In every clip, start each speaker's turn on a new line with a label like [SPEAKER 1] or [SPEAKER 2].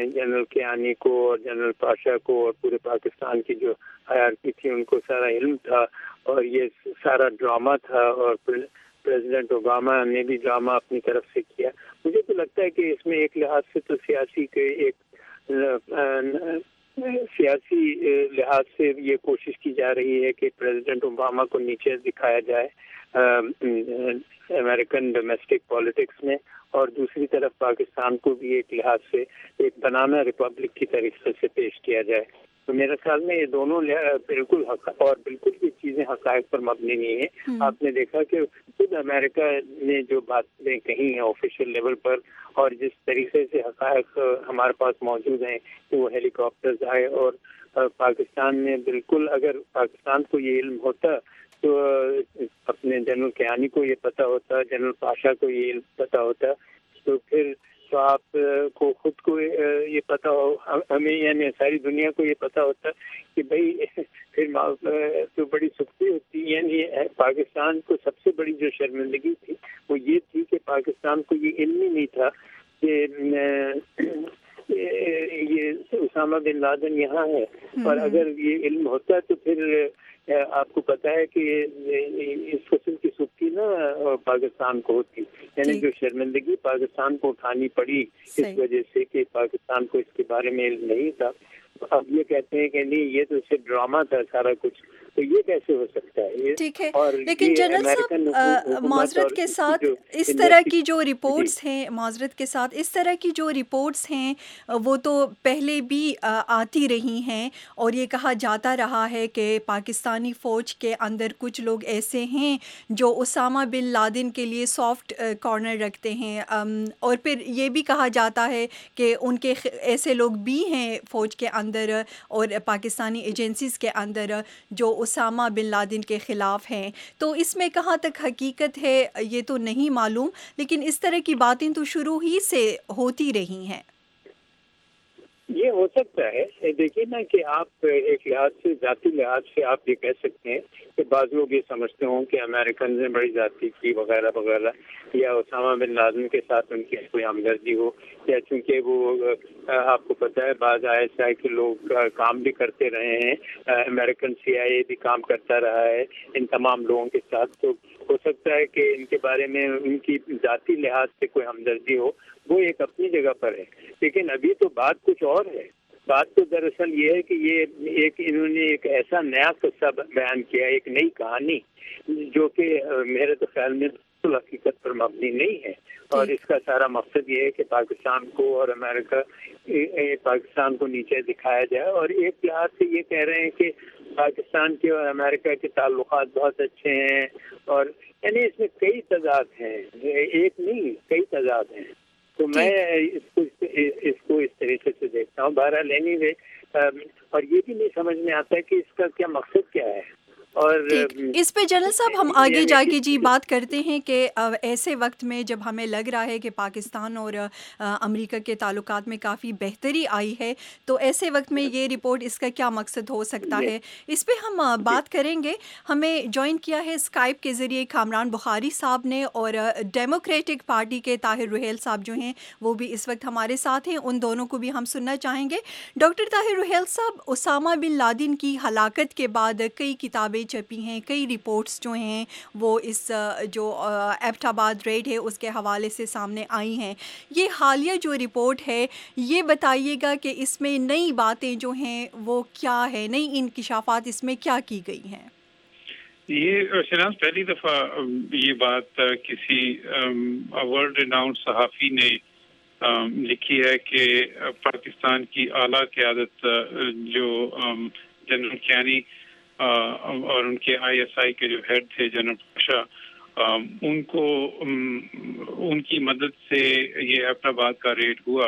[SPEAKER 1] General Kayani کو اور general Pasha کو اور پورے پاکستان کی جو ہیرارکی تھی ان کو سارا علم تھا اور یہ سارا ڈرامہ تھا اور پریزیڈنٹ اوباما نے بھی ڈرامہ اپنی طرف سے کیا. مجھے تو لگتا ہے کہ اس میں ایک لحاظ سے تو سیاسی لحاظ سے یہ کوشش کی جا رہی ہے کہ پریزیڈنٹ اوباما کو نیچے دکھایا جائے امریکن ڈومیسٹک پالیٹکس میں، اور دوسری طرف پاکستان کو بھی ایک لحاظ سے ایک بنانا ریپبلک کی طریقے سے پیش کیا جائے. تو میرے خیال میں یہ دونوں بالکل اور بالکل یہ چیزیں حقائق پر مبنی نہیں ہیں. آپ نے دیکھا کہ خود امریکہ نے جو باتیں کہی ہیں آفیشیل لیول پر اور جس طریقے سے حقائق ہمارے پاس موجود ہیں کہ وہ ہیلی کاپٹرز آئے اور پاکستان نے بالکل، اگر پاکستان کو یہ علم ہوتا تو اپنے جنرل کیانی کو یہ پتہ ہوتا، جنرل پاشا کو یہ علم پتہ ہوتا، تو پھر تو آپ کو خود کو یہ پتہ ہو، ہمیں یعنی ساری دنیا کو یہ پتہ ہوتا کہ بھئی پھر تو بڑی سختی ہوتی. یعنی پاکستان کو سب سے بڑی جو شرمندگی تھی وہ یہ تھی کہ پاکستان کو یہ علم ہی نہیں تھا کہ یہ اسامہ بن لادن یہاں ہے، اور اگر یہ علم ہوتا تو پھر آپ کو پتا ہے کہ اس قسم کی سختی نا پاکستان کو ہوتی. یعنی جو شرمندگی پاکستان کو اٹھانی پڑی اس وجہ سے کہ پاکستان کو اس کے بارے میں علم نہیں تھا. اب یہ کہتے ہیں کہ نہیں یہ تو صرف ڈرامہ تھا سارا کچھ، تو یہ کیسے ہو سکتا ہے؟
[SPEAKER 2] ٹھیک ہے، لیکن جنرل صاحب معذرت کے ساتھ اس طرح کی جو رپورٹس ہیں، معذرت کے ساتھ اس طرح کی جو رپورٹس ہیں وہ تو پہلے بھی آتی رہی ہیں، اور یہ کہا جاتا رہا ہے کہ پاکستانی فوج کے اندر کچھ لوگ ایسے ہیں جو اسامہ بن لادن کے لیے سافٹ کارنر رکھتے ہیں، اور پھر یہ بھی کہا جاتا ہے کہ ان کے ایسے لوگ بھی ہیں فوج کے اندر اور پاکستانی ایجنسیز کے اندر جو اسامہ بن لادن کے خلاف ہیں. تو اس میں کہاں تک حقیقت ہے یہ تو نہیں معلوم، لیکن اس طرح کی باتیں تو شروع ہی سے ہوتی رہی ہیں.
[SPEAKER 1] یہ ہو سکتا ہے، دیکھیے نا کہ آپ ایک لحاظ سے ذاتی لحاظ سے آپ یہ کہہ سکتے ہیں کہ بعض لوگ یہ سمجھتے ہوں کہ امریکن نے بڑی ذاتی کی وغیرہ وغیرہ، یا اسامہ بن لادن کے ساتھ ان کی کوئی ہمدردی ہو، یا چونکہ وہ آپ کو پتہ ہے بعض ISI کے لوگ کام بھی کرتے رہے ہیں، امریکن CIA بھی کام کرتا رہا ہے ان تمام لوگوں کے ساتھ، تو ہو سکتا ہے کہ ان کے بارے میں ان کی ذاتی لحاظ سے کوئی ہمدردی ہو، وہ ایک اپنی جگہ پر ہے. لیکن ابھی تو بات کچھ اور ہے. بات تو دراصل یہ ہے کہ انہوں نے ایک ایسا نیا قصہ بیان کیا، ایک نئی کہانی جو کہ میرے تو خیال میں حقیقت پر مبنی نہیں ہے، اور اس کا سارا مقصد یہ ہے کہ پاکستان کو اور امریکہ پاکستان کو نیچے دکھایا جائے. اور ایک لحاظ سے یہ کہہ رہے ہیں کہ پاکستان کے اور امریکہ کے تعلقات بہت اچھے ہیں، اور یعنی اس میں کئی تضاد ہیں، ایک نہیں کئی تضاد ہیں. تو میں اس کو اس طریقے سے دیکھتا ہوں. بہرحال اور یہ بھی نہیں سمجھ میں آتا کہ اس کا کیا مقصد کیا ہے. اور
[SPEAKER 2] اس پہ جنرل صاحب ہم آگے جا کے جی بات کرتے ہیں کہ ایسے وقت میں جب ہمیں لگ رہا ہے کہ پاکستان اور امریکہ کے تعلقات میں کافی بہتری آئی ہے، تو ایسے وقت میں یہ رپورٹ اس کا کیا مقصد ہو سکتا ہے، اس پہ ہم بات کریں گے. ہمیں جوائن کیا ہے اسکائپ کے ذریعے کامران بخاری صاحب نے، اور ڈیموکریٹک پارٹی کے طاہر روحیل صاحب جو ہیں وہ بھی اس وقت ہمارے ساتھ ہیں. ان دونوں کو بھی ہم سننا چاہیں گے. ڈاکٹر طاہر روحیل صاحب، اسامہ بن لادن کی ہلاکت کے بعد کئی کتابیں چھپی ہیں، کئی رپورٹس جو ہیں وہ اس جو ایبٹ آباد ریڈ ہے اس کے حوالے سے سامنے آئی ہیں. یہ حالیہ جو رپورٹ ہے یہ بتائیے گا کہ اس میں نئی باتیں جو ہیں وہ کیا ہے، نئی انکشافات اس میں کیا کی گئی ہیں؟
[SPEAKER 3] یہ شناز پہلی دفعہ یہ بات کسی ورلڈ ریناؤنڈ صحافی نے لکھی ہے کہ پاکستان کی اعلیٰ قیادت جو جنرل کیانی اور ان کے ISI کے جو ہیڈ تھے جنرل پاشا، ان کو ان کی مدد سے یہ ایبٹ آباد کا ریڈ ہوا.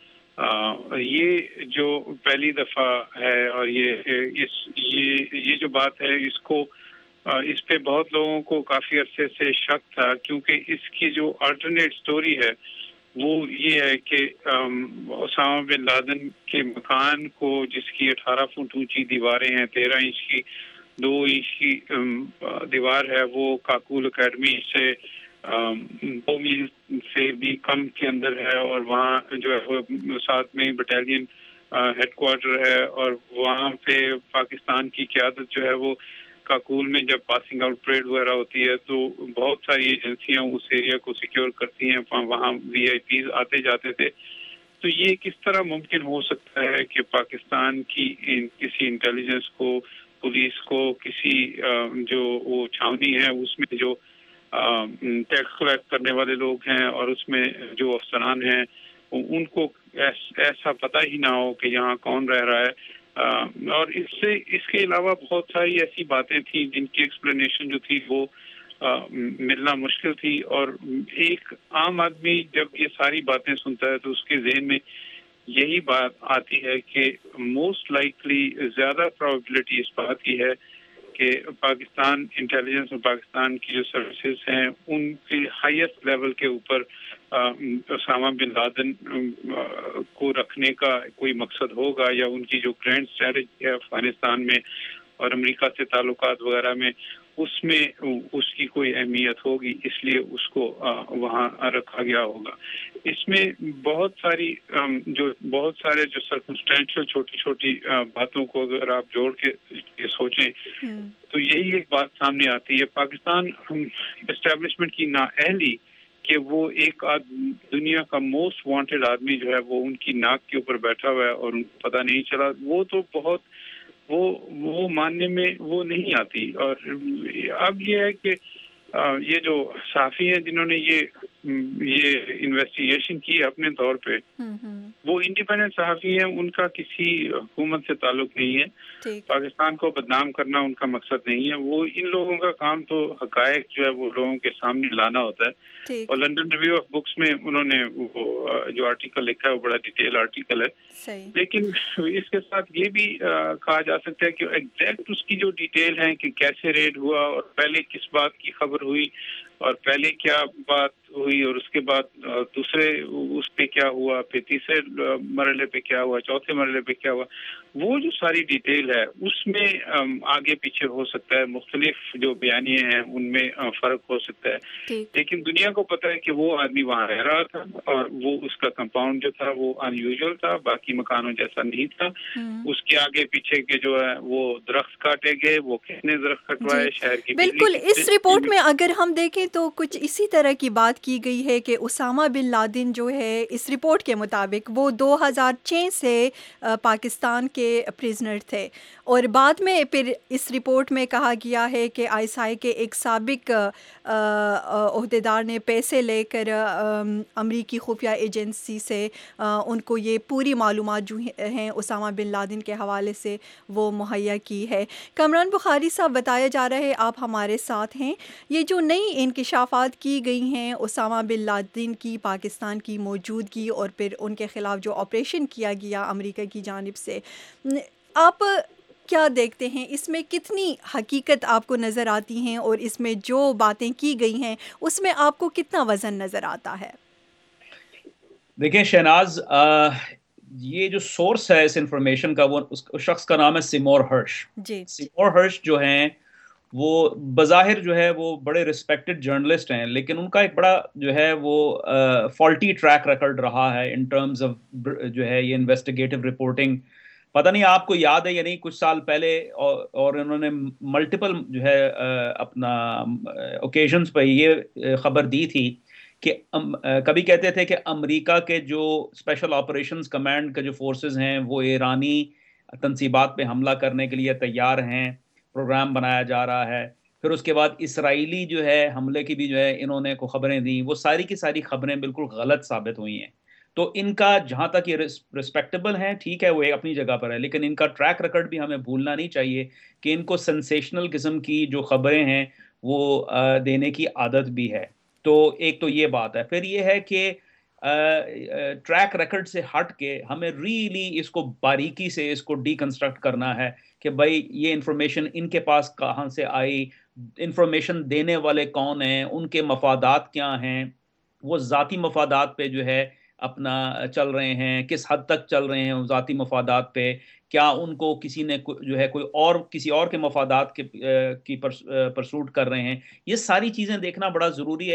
[SPEAKER 3] یہ جو پہلی دفعہ ہے، اور یہ جو بات ہے اس پہ بہت لوگوں کو کافی عرصے سے شک تھا، کیونکہ اس کی جو آلٹرنیٹ سٹوری ہے وہ یہ ہے کہ اسامہ بن لادن کے مکان کو، جس کی 18 فٹ اونچی دیواریں ہیں، 13 انچ کی 2 انچ کی دیوار ہے، وہ کاکول اکیڈمی سے 2 میل سے بھی کم کے اندر ہے، اور وہاں جو ہے وہ ساتھ میں بٹالین ہیڈ کوارٹر ہے، اور وہاں پہ پاکستان کی قیادت جو ہے وہ کاکول میں جب پاسنگ آؤٹ پریڈ وغیرہ ہوتی ہے تو بہت ساری ایجنسیاں اس ایریا کو سیکیور کرتی ہیں، وہاں وی آئی پیز آتے جاتے تھے. تو یہ کس طرح ممکن ہو سکتا ہے کہ پاکستان کی کسی انٹیلیجنس کو، پولیس کو، کسی جو وہ چھاونی ہے اس میں جو ٹیکس کلیکٹ کرنے والے لوگ ہیں اور اس میں جو افسران ہیں ان کو ایسا پتہ ہی نہ ہو کہ یہاں کون رہ رہا ہے. اور اس کے علاوہ بہت ساری ایسی باتیں تھیں جن کی ایکسپلینیشن جو تھی وہ ملنا مشکل تھی. اور ایک عام آدمی جب یہ ساری باتیں سنتا ہے تو اس کے ذہن میں یہی بات آتی ہے کہ موسٹ لائکلی زیادہ پرابیبلٹی اس بات کی ہے کہ پاکستان انٹیلیجنس اور پاکستان کی جو سروسز ہیں ان کے ہائیسٹ لیول کے اوپر اسامہ بن لادن کو رکھنے کا کوئی مقصد ہوگا، یا ان کی جو گرینڈ اسٹریٹجی ہے افغانستان میں اور امریکہ سے تعلقات وغیرہ میں اس میں اس کی کوئی اہمیت ہوگی، اس لیے اس کو وہاں رکھا گیا ہوگا. اس میں بہت سارے جو سرکمسٹینشل چھوٹی چھوٹی باتوں کو اگر آپ جوڑ کے سوچیں تو یہی ایک بات سامنے آتی ہے. پاکستان اسٹیبلشمنٹ کی نااہلی کہ وہ ایک دنیا کا موسٹ وانٹیڈ آدمی جو ہے وہ ان کی ناک کے اوپر بیٹھا ہوا ہے اور ان کو پتہ نہیں چلا، وہ تو بہت وہ ماننے میں وہ نہیں آتی. اور اب یہ ہے کہ یہ جو صحافی ہیں جنہوں نے یہ انویسٹیگیشن کی اپنے طور پہ، وہ انڈیپینڈنٹ صحافی ہیں، ان کا کسی حکومت سے تعلق نہیں ہے، پاکستان کو بدنام کرنا ان کا مقصد نہیں ہے. وہ ان لوگوں کا کام تو حقائق جو ہے وہ لوگوں کے سامنے لانا ہوتا ہے. اور لنڈن ریویو آف بکس میں انہوں نے وہ جو آرٹیکل لکھا ہے وہ بڑا ڈیٹیل آرٹیکل ہے. لیکن اس کے ساتھ یہ بھی کہا جا سکتا ہے کہ ایگزیکٹ اس کی جو ڈیٹیل ہے کہ کیسے ریڈ ہوا اور پہلے کس بات کی خبر ہوئی اور پہلے کیا بات ہوئی اور اس کے بعد دوسرے اس پہ کیا ہوا، پھر تیسرے مرحلے پہ کیا ہوا، چوتھے مرحلے پہ کیا ہوا، وہ جو ساری ڈیٹیل ہے اس میں آگے پیچھے ہو سکتا ہے، مختلف جو بیانیے ہیں ان میں فرق ہو سکتا ہے. لیکن دنیا کو پتہ ہے کہ وہ آدمی وہاں رہ رہا تھا اور وہ اس کا کمپاؤنڈ جو تھا وہ ان یوزول تھا، باقی مکانوں جیسا نہیں تھا. اس کے آگے پیچھے کے جو ہے وہ درخت کاٹے گئے، وہ کس نے درخت کٹوائے، شہر کی
[SPEAKER 2] بالکل. اس رپورٹ میں اگر ہم دیکھیں تو کچھ اسی طرح کی بات کی گئی ہے کہ اسامہ بن لادن جو ہے اس رپورٹ کے مطابق وہ 2006 سے پاکستان کے پریزنر تھے، اور بعد میں پھر اس رپورٹ میں کہا گیا ہے کہ آئی ایس آئی کے ایک سابق عہدیدار نے پیسے لے کر امریکی خفیہ ایجنسی سے ان کو یہ پوری معلومات جو ہیں اسامہ بن لادن کے حوالے سے وہ مہیا کی ہے. کامران بخاری صاحب، بتایا جا رہا ہے آپ ہمارے ساتھ ہیں، یہ جو نئی انکشافات کی گئی ہیں اسامہ بن لادن کی پاکستان کی موجودگی اور پھر ان کے خلاف جو آپریشن کیا گیا امریکہ کی جانب سے، آپ کیا دیکھتے ہیں اس میں کتنی حقیقت آپ کو نظر آتی ہیں اور اس میں جو باتیں کی گئی ہیں اس میں آپ کو کتنا وزن نظر آتا ہے؟
[SPEAKER 4] دیکھیں شہناز، یہ جو سورس ہے اس انفارمیشن کا وہ اس شخص کا نام ہے سیمور ہرش. سیمور ہرش جو ہیں وہ بظاہر جو ہے وہ بڑے ریسپیکٹڈ جرنلسٹ ہیں، لیکن ان کا ایک بڑا جو ہے وہ فالٹی ٹریک ریکارڈ رہا ہے ان ٹرمز آف جو ہے یہ انویسٹیگیٹو رپورٹنگ. پتہ نہیں آپ کو یاد ہے یا نہیں، کچھ سال پہلے اور انہوں نے ملٹیپل جو ہے اپنا اوکیزنز پہ یہ خبر دی تھی کہ کبھی کہتے تھے کہ امریکہ کے جو اسپیشل آپریشنز کمانڈ کے جو فورسز ہیں وہ ایرانی تنصیبات پہ حملہ کرنے کے لیے تیار ہیں، پروگرام بنایا جا رہا ہے. پھر اس کے بعد اسرائیلی جو ہے حملے کی بھی جو ہے انہوں نے کو خبریں دیں، وہ ساری کی ساری خبریں بالکل غلط ثابت ہوئی ہیں. تو ان کا جہاں تک یہ ریسپیکٹیبل ہیں ٹھیک ہے، وہ اپنی جگہ پر ہے، لیکن ان کا ٹریک ریکارڈ بھی ہمیں بھولنا نہیں چاہیے کہ ان کو سینسیشنل قسم کی جو خبریں ہیں وہ دینے کی عادت بھی ہے. تو ایک تو یہ بات ہے. پھر یہ ہے کہ ٹریک ریکارڈ سے ہٹ کے ہمیں ریلی اس کو باریکی سے اس کو ڈی کنسٹرکٹ کرنا ہے کہ بھائی یہ انفارمیشن ان کے پاس کہاں سے آئی، انفارمیشن دینے والے کون ہیں، ان کے مفادات کیا ہیں، وہ ذاتی مفادات پہ جو ہے اپنا چل رہے ہیں، کس حد تک چل رہے ہیں ذاتی مفادات پہ، کیا ان کو کسی نے جو ہے کوئی اور کسی اور کے مفادات کی پرسوٹ کر رہے ہیں. یہ ساری چیزیں دیکھنا بڑا ضروری ہے.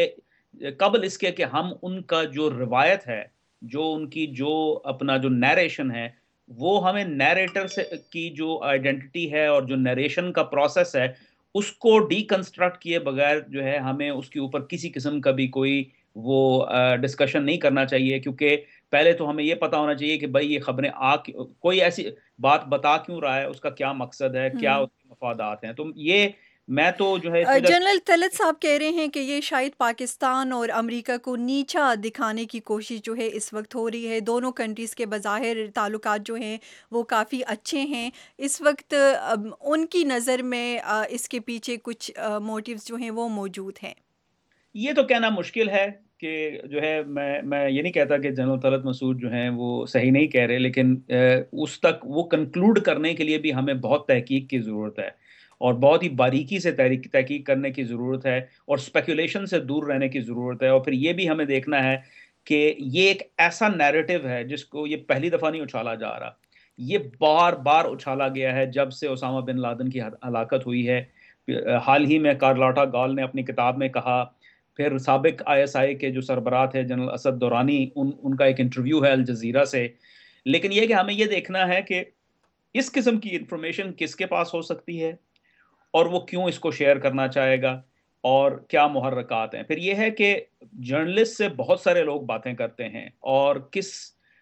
[SPEAKER 4] قبل اس کے کہ ہم ان کا جو روایت ہے، جو ان کی جو اپنا جو نیریشن ہے، وہ ہمیں نیریٹر سے کی جو آئیڈینٹی ہے اور جو نیریشن کا پروسیس ہے اس کو ڈی کنسٹرکٹ کیے بغیر جو ہے ہمیں اس کے اوپر کسی قسم کا بھی کوئی وہ ڈسکشن نہیں کرنا چاہیے، کیونکہ پہلے تو ہمیں یہ پتا ہونا چاہیے کہ بھائی یہ خبریں کوئی ایسی بات بتا کیوں رہا ہے، اس کا کیا مقصد ہے، کیا اس کے مفادات ہیں. تو یہ میں تو جو ہے
[SPEAKER 2] جنرل طلعت صاحب کہہ رہے ہیں کہ یہ شاید پاکستان اور امریکہ کو نیچا دکھانے کی کوشش جو ہے اس وقت ہو رہی ہے. دونوں کنٹریز کے بظاہر تعلقات جو ہیں وہ کافی اچھے ہیں اس وقت، ان کی نظر میں اس کے پیچھے کچھ موٹیوز جو ہیں وہ موجود ہیں.
[SPEAKER 4] یہ تو کہنا مشکل ہے کہ جو ہے میں یہ نہیں کہتا کہ جنرل طلعت مسعود جو ہیں وہ صحیح نہیں کہہ رہے، لیکن اس تک وہ کنکلوڈ کرنے کے لیے بھی ہمیں بہت تحقیق کی ضرورت ہے اور بہت ہی باریکی سے تحقیق کرنے کی ضرورت ہے اور اسپیکولیشن سے دور رہنے کی ضرورت ہے. اور پھر یہ بھی ہمیں دیکھنا ہے کہ یہ ایک ایسا نیریٹو ہے جس کو یہ پہلی دفعہ نہیں اچھالا جا رہا، یہ بار بار اچھالا گیا ہے جب سے اسامہ بن لادن کی ہلاکت ہوئی ہے. حال ہی میں کارلاٹا گال نے اپنی کتاب میں کہا، پھر سابق ISI کے جو سربراہ تھے جنرل اسد دورانی، ان کا ایک انٹرویو ہے الجزیرہ سے. لیکن یہ کہ ہمیں یہ دیکھنا ہے کہ اس قسم کی انفارمیشن کس کے پاس ہو سکتی ہے اور وہ کیوں اس کو شیئر کرنا چاہے گا اور کیا محرکات ہیں. پھر یہ ہے کہ جرنلسٹ سے بہت سارے لوگ باتیں کرتے ہیں اور کس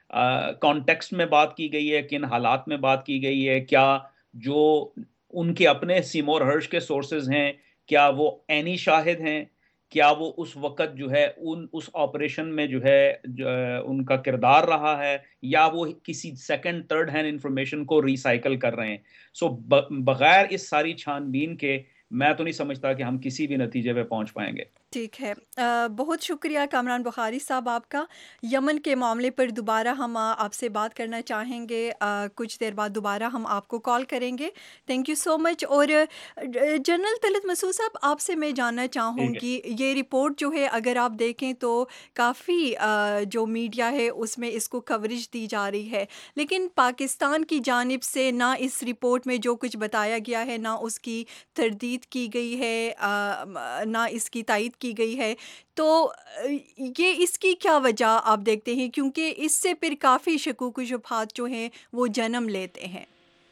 [SPEAKER 4] کانٹیکسٹ میں بات کی گئی ہے، کن حالات میں بات کی گئی ہے، کیا جو ان کے اپنے سیمور ہرش کے سورسز ہیں کیا وہ عینی شاہد ہیں، کیا وہ اس وقت جو ہے اس آپریشن میں جو ہے ان کا کردار رہا ہے، یا وہ کسی سیکنڈ تھرڈ ہینڈ انفارمیشن کو ریسائیکل کر رہے ہیں. سو بغیر اس ساری چھان بین کے میں تو نہیں سمجھتا کہ ہم کسی بھی نتیجے پہ پہنچ پائیں گے.
[SPEAKER 2] ٹھیک ہے، بہت شکریہ کامران بخاری صاحب آپ کا. یمن کے معاملے پر دوبارہ ہم آپ سے بات کرنا چاہیں گے، کچھ دیر بعد دوبارہ ہم آپ کو کال کریں گے. Thank you so much. اور جنرل طلعت مسعود صاحب، آپ سے میں جاننا چاہوں گی، یہ رپورٹ جو ہے اگر آپ دیکھیں تو کافی جو میڈیا ہے اس میں اس کو کوریج دی جا رہی ہے، لیکن پاکستان کی جانب سے نہ اس رپورٹ میں جو کچھ بتایا گیا ہے نہ اس کی تردید کی گئی ہے، نہ اس کی تائید کی گئی ہے. تو یہ اس کی کیا وجہ آپ دیکھتے ہیں؟ کیونکہ اس سے پھر کافی شکوک و شبہات جو ہیں وہ جنم لیتے ہیں.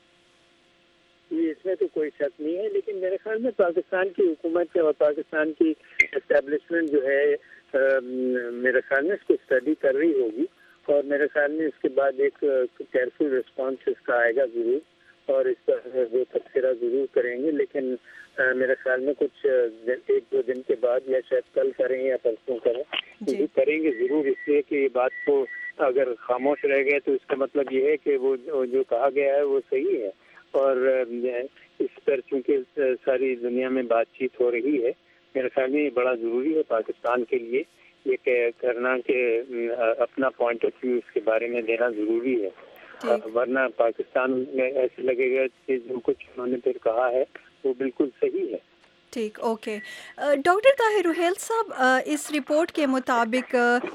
[SPEAKER 1] اس میں تو کوئی شک نہیں ہے، لیکن میرے خیال میں پاکستان کی حکومت اور پاکستان کی اسٹیبلشمنٹ جو ہے میرے خیال میں اس کو اسٹڈی کر رہی ہوگی، اور میرے خیال میں اس کے بعد ایک کیئرفل رسپانس اس کا آئے گا ضرور، اور اس پر وہ تبصرہ ضرور کریں گے. لیکن میرے خیال میں کچھ ایک دو دن کے بعد یا شاید کل کریں یا پرسوں کریں گے ضرور، اس لیے کہ یہ بات کو اگر خاموش رہ گئے تو اس کا مطلب یہ ہے کہ وہ جو کہا گیا ہے وہ صحیح ہے. اور اس پر چونکہ ساری دنیا میں بات چیت ہو رہی ہے، میرے خیال میں یہ بڑا ضروری ہے پاکستان کے لیے یہ کرنا کہ اپنا پوائنٹ آف ویو اس کے بارے میں دینا ضروری ہے. ورنہ پاکستان میں ایسے لگے گا کہ جو کچھ انہوں نے پھر کہا ہے وہ بالکل صحیح ہے.
[SPEAKER 2] ٹھیک، اوکے. ڈاکٹر طاہر روحیل صاحب، اس رپورٹ کے مطابق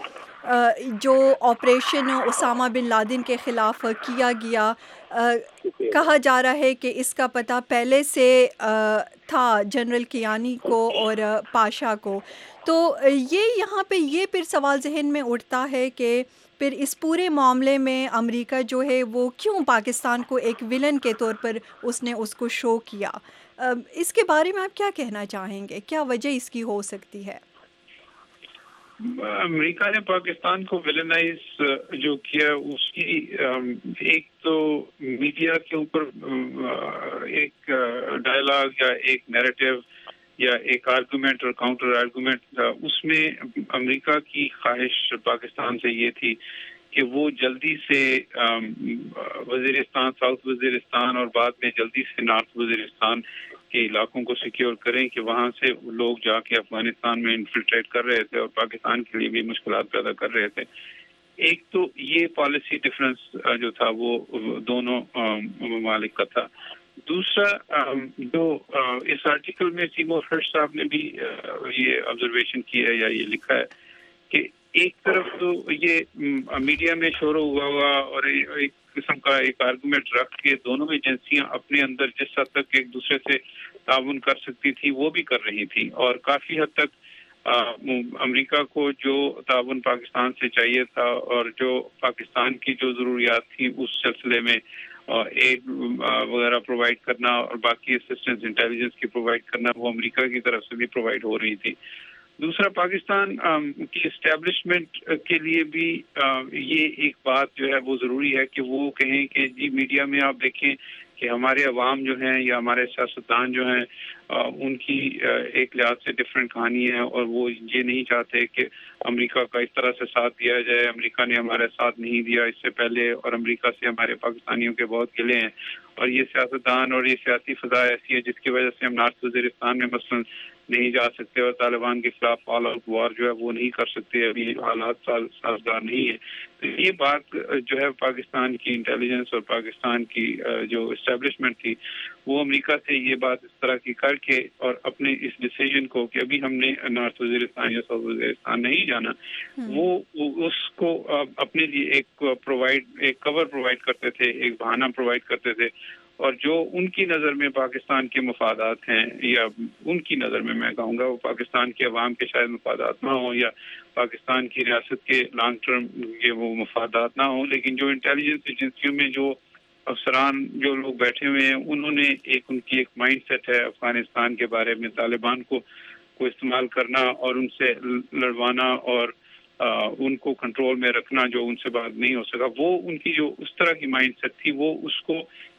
[SPEAKER 2] جو آپریشن اسامہ بن لادن کے خلاف کیا گیا، کہا جا رہا ہے کہ اس کا پتہ پہلے سے تھا جنرل کیانی کو اور پاشا کو. تو یہاں پہ یہ پھر سوال ذہن میں اٹھتا ہے کہ پھر اس پورے معاملے میں امریکہ جو ہے وہ کیوں پاکستان کو ایک ولن کے طور پر اس نے اس کو شو کیا؟ اس کے بارے میں آپ کیا کہنا چاہیں گے؟ کیا وجہ اس کی ہو سکتی ہے؟
[SPEAKER 3] امریکہ نے پاکستان کو ویلنائز جو کیا، اس کی ایک تو میڈیا کے اوپر ایک ڈائلاگ یا ایک نیریٹو یا ایک آرگومنٹ اور کاؤنٹر آرگومنٹ تھا. اس میں امریکہ کی خواہش پاکستان سے یہ تھی کہ وہ جلدی سے وزیرستان، ساؤتھ وزیرستان اور بعد میں جلدی سے نارتھ وزیرستان کے علاقوں کو سیکیور کریں کہ وہاں سے لوگ جا کے افغانستان میں انفلٹریٹ کر رہے تھے اور پاکستان کے لیے بھی مشکلات پیدا کر رہے تھے. ایک تو یہ پالیسی ڈفرنس جو تھا وہ دونوں ممالک کا تھا. دوسرا جو اس آرٹیکل میں سیمور ہرش صاحب نے بھی یہ آبزرویشن کی ہے یا یہ لکھا ہے کہ ایک طرف تو یہ میڈیا میں شور ہوا اور ایک قسم کا ایک آرگومنٹ رکھ کے دونوں ایجنسیاں اپنے اندر جس حد تک ایک دوسرے سے تعاون کر سکتی تھی وہ بھی کر رہی تھی، اور کافی حد تک امریکہ کو جو تعاون پاکستان سے چاہیے تھا اور جو پاکستان کی جو ضروریات تھی اس سلسلے میں ایڈ وغیرہ پرووائڈ کرنا اور باقی اسسٹنس انٹیلیجنس کی پرووائڈ کرنا وہ امریکہ کی طرف سے بھی پرووائڈ ہو رہی تھی. دوسرا پاکستان کی اسٹیبلشمنٹ کے لیے بھی یہ ایک بات جو ہے وہ ضروری ہے کہ وہ کہیں کہ جی میڈیا میں آپ دیکھیں کہ ہمارے عوام جو ہیں یا ہمارے سیاستدان جو ہیں ان کی ایک لحاظ سے ڈفرینٹ کہانی ہے اور وہ یہ نہیں چاہتے کہ امریکہ کا اس طرح سے ساتھ دیا جائے. امریکہ نے ہمارا ساتھ نہیں دیا اس سے پہلے اور امریکہ سے ہمارے پاکستانیوں کے بہت گلے ہیں اور یہ سیاستدان اور یہ سیاسی فضا ایسی ہے جس کی وجہ سے ہم نارتھ وزیرستان میں مثلاً نہیں جا سکتے اور طالبان کے خلاف آل آؤٹ وار جو ہے وہ نہیں کر سکتے. ابھی حالات سازگار نہیں ہے. تو یہ بات جو ہے پاکستان کی انٹیلیجنس اور پاکستان کی جو اسٹیبلشمنٹ تھی وہ امریکہ سے یہ بات اس طرح کی کر کے اور اپنے اس ڈیسیجن کو کہ ابھی ہم نے نارتھ وزیرستان یا ساؤتھ وزیرستان نہیں جانا وہ اس کو اپنے لیے ایک کور پرووائڈ کرتے تھے, ایک بہانہ پرووائڈ کرتے تھے. اور جو ان کی نظر میں پاکستان کے مفادات ہیں یا ان کی نظر میں کہوں گا وہ پاکستان کے عوام کے شاید مفادات نہ ہوں یا پاکستان کی ریاست کے لانگ ٹرم کے وہ مفادات نہ ہوں, لیکن جو انٹیلیجنس ایجنسیوں میں جو افسران جو لوگ بیٹھے ہوئے ہیں انہوں نے ان کی ایک مائنڈ سیٹ ہے افغانستان کے بارے میں, طالبان کو استعمال کرنا اور ان سے لڑوانا اور ان کو کنٹرول میں رکھنا جو ان سے بات نہیں ہو سکا. وہ ان کی جو اس طرح کی مائنڈ سیٹ تھی وہ اس کو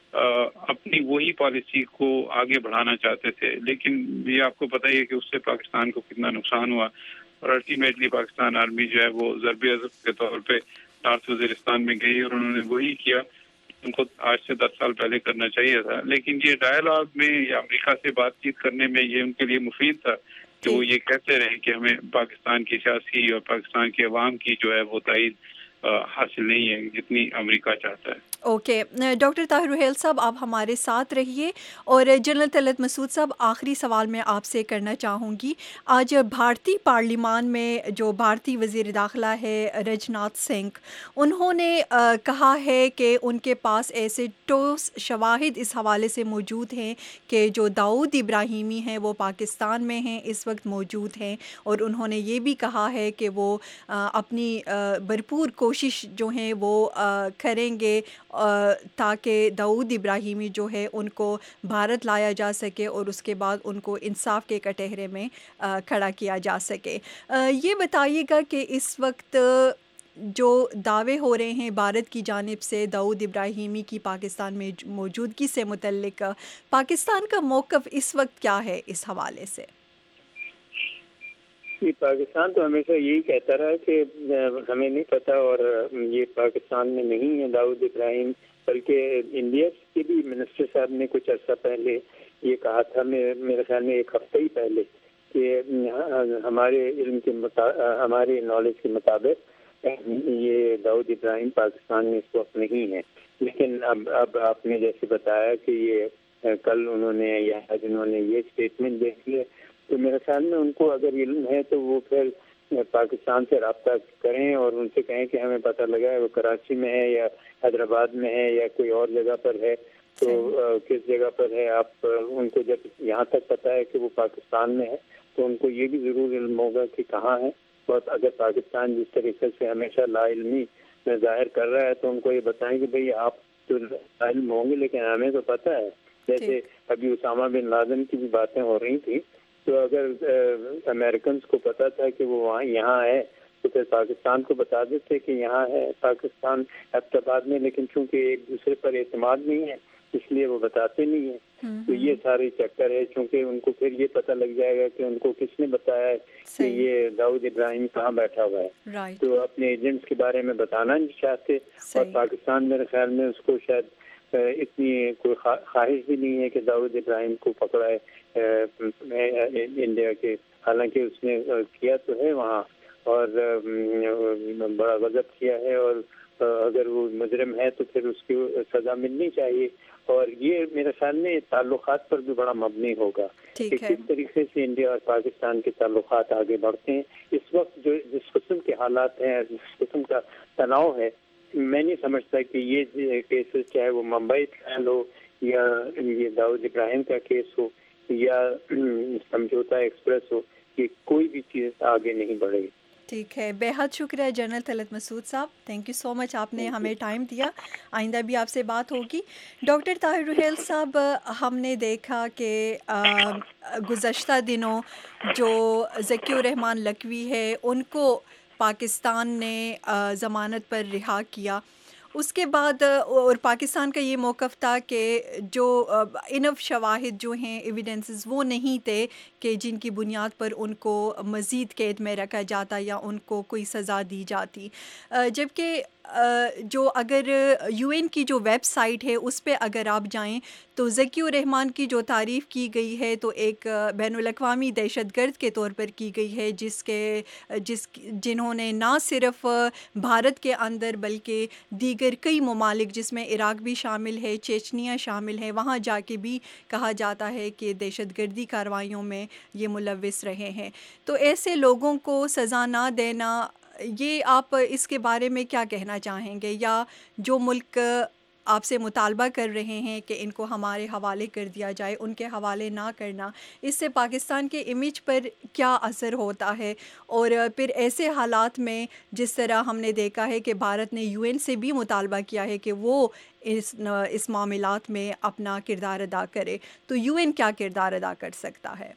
[SPEAKER 3] اپنی وہی پالیسی کو آگے بڑھانا چاہتے تھے. لیکن یہ آپ کو پتہ ہی ہے کہ اس سے پاکستان کو کتنا نقصان ہوا اور الٹیمیٹلی پاکستان آرمی جو ہے وہ ضرب عضب کے طور پہ نارتھ وزیرستان میں گئی اور انہوں نے وہی کیا ان کو آج سے 10 سال پہلے کرنا چاہیے تھا. لیکن یہ ڈائلاگ میں یا امریکہ سے بات چیت کرنے میں یہ ان کے لیے مفید تھا کہ وہ یہ کہتے رہے کہ ہمیں پاکستان کی سیاسی اور پاکستان کے عوام کی جو ہے وہ تائید حاصل نہیں ہے جتنی امریکہ چاہتا ہے.
[SPEAKER 2] اوکے ڈاکٹر طاہر رحیل صاحب آپ ہمارے ساتھ رہیے. اور جنرل طلعت مسعود صاحب آخری سوال میں آپ سے کرنا چاہوں گی. آج بھارتی پارلیمان میں جو بھارتی وزیر داخلہ ہے رجناتھ سنگھ انہوں نے کہا ہے کہ ان کے پاس ایسے ٹھوس شواہد اس حوالے سے موجود ہیں کہ جو داؤد ابراہیمی ہیں وہ پاکستان میں ہیں اس وقت موجود ہیں, اور انہوں نے یہ بھی کہا ہے کہ وہ اپنی بھرپور کوشش جو ہیں وہ کریں گے تاکہ داؤد ابراہیمی جو ہے ان کو بھارت لایا جا سکے اور اس کے بعد ان کو انصاف کے کٹہرے میں کھڑا کیا جا سکے. یہ بتائیے گا کہ اس وقت جو دعوے ہو رہے ہیں بھارت کی جانب سے داؤد ابراہیمی کی پاکستان میں موجودگی سے متعلق, پاکستان کا موقف اس وقت کیا ہے اس حوالے سے؟
[SPEAKER 1] پاکستان تو ہمیشہ یہی کہتا رہا کہ ہمیں نہیں پتہ اور یہ پاکستان میں نہیں ہے داؤد ابراہیم, بلکہ انڈیا کے بھی منسٹر صاحب نے کچھ عرصہ پہلے یہ کہا تھا, میرے خیال میں ایک ہفتہ ہی پہلے, کہ ہمارے علم کے ہمارے نالج کے مطابق یہ داؤد ابراہیم پاکستان میں اس وقت نہیں ہے. لیکن اب آپ نے جیسے بتایا کہ یہ کل انہوں نے یا آج انہوں نے یہ اسٹیٹمنٹ دے دی ہے, تو میرے خیال میں ان کو اگر علم ہے تو وہ پھر پاکستان سے رابطہ کریں اور ان سے کہیں کہ ہمیں پتہ لگا ہے وہ کراچی میں ہے یا حیدرآباد میں ہے یا کوئی اور جگہ پر ہے, تو کس جگہ پر ہے. آپ ان کو جب یہاں تک پتہ ہے کہ وہ پاکستان میں ہے تو ان کو یہ بھی ضرور علم ہوگا کہ کہاں ہے. بہت اگر پاکستان جس طریقے سے ہمیشہ لا علمی میں ظاہر کر رہا ہے تو ان کو یہ بتائیں کہ بھئی آپ تو لا علم ہوں گے لیکن ہمیں تو پتہ ہے. جیسے ابھی اسامہ بن لادن کی بھی باتیں ہو رہی تھیں, تو اگر امریکنز کو پتا تھا کہ وہ وہاں یہاں ہے تو پھر پاکستان کو بتا دیتے کہ یہاں ہے پاکستان آباد میں, لیکن چونکہ ایک دوسرے پر اعتماد نہیں ہے اس لیے وہ بتاتے نہیں ہیں. تو یہ ساری چکر ہے, چونکہ ان کو پھر یہ پتہ لگ جائے گا کہ ان کو کس نے بتایا ہے کہ یہ داؤد ابراہیم کہاں بیٹھا ہوا ہے, تو اپنے ایجنٹس کے بارے میں بتانا نہیں چاہتے. اور پاکستان میرے خیال میں اس کو شاید اتنی کوئی خواہش بھی نہیں ہے کہ داؤد ابراہیم کو پکڑا ہے انڈیا کے, حالانکہ اس نے کیا تو ہے وہاں اور بڑا غضب کیا ہے, اور اگر وہ مجرم ہے تو پھر اس کی سزا ملنی چاہیے. اور یہ میرے خیال میں تعلقات پر بھی بڑا مبنی ہوگا کہ کس طریقے سے انڈیا اور پاکستان کے تعلقات آگے بڑھتے ہیں. اس وقت جو جس قسم کے حالات ہیں, جس قسم کا تناؤ ہے, میں نہیں سمجھتا کہ یہ کیسز چاہے وہ ممبئی ٹرائل ہو یا یہ داؤد ابراہیم کا کیس ہو یا سمجھوتا ایکسپریس ہو, کہ کوئی بھی چیز آگے نہیں بڑھے گی.
[SPEAKER 2] ٹھیک ہے، بے حد شکریہ جنرل طلعت مسعود صاحب، تھینک یو سو مچ، آپ نے ہمیں ٹائم دیا، آئندہ بھی آپ سے بات ہوگی. ڈاکٹر طاہر رحیل صاحب، ہم نے دیکھا کہ گزشتہ دنوں جو ذکی الرحمان لکھوی ہے ان کو پاکستان نے ضمانت پر رہا کیا، اس کے بعد اور پاکستان کا یہ موقف تھا کہ جو انف شواہد جو ہیں ایویڈنسز وہ نہیں تھے کہ جن کی بنیاد پر ان کو مزید قید میں رکھا جاتا یا ان کو کوئی سزا دی جاتی، جبکہ جو اگر یو این کی جو ویب سائٹ ہے اس پہ اگر آپ جائیں تو ذکی الرحمان کی جو تعریف کی گئی ہے تو ایک بین الاقوامی دہشت گرد کے طور پر کی گئی ہے، جنہوں نے نہ صرف بھارت کے اندر بلکہ دیگر کئی ممالک جس میں عراق بھی شامل ہے، چیچنیا شامل ہے، وہاں جا کے بھی کہا جاتا ہے کہ دہشت گردی کارروائیوں میں یہ ملوث رہے ہیں. تو ایسے لوگوں کو سزا نہ دینا، یہ آپ اس کے بارے میں کیا کہنا چاہیں گے؟ یا جو ملک آپ سے مطالبہ کر رہے ہیں کہ ان کو ہمارے حوالے کر دیا جائے، ان کے حوالے نہ کرنا، اس سے پاکستان کے امیج پر کیا اثر ہوتا ہے؟ اور پھر ایسے حالات میں جس طرح ہم نے دیکھا ہے کہ بھارت نے یو این سے بھی مطالبہ کیا ہے کہ وہ اس معاملات میں اپنا کردار ادا کرے، تو یو این کیا کردار ادا کر سکتا ہے؟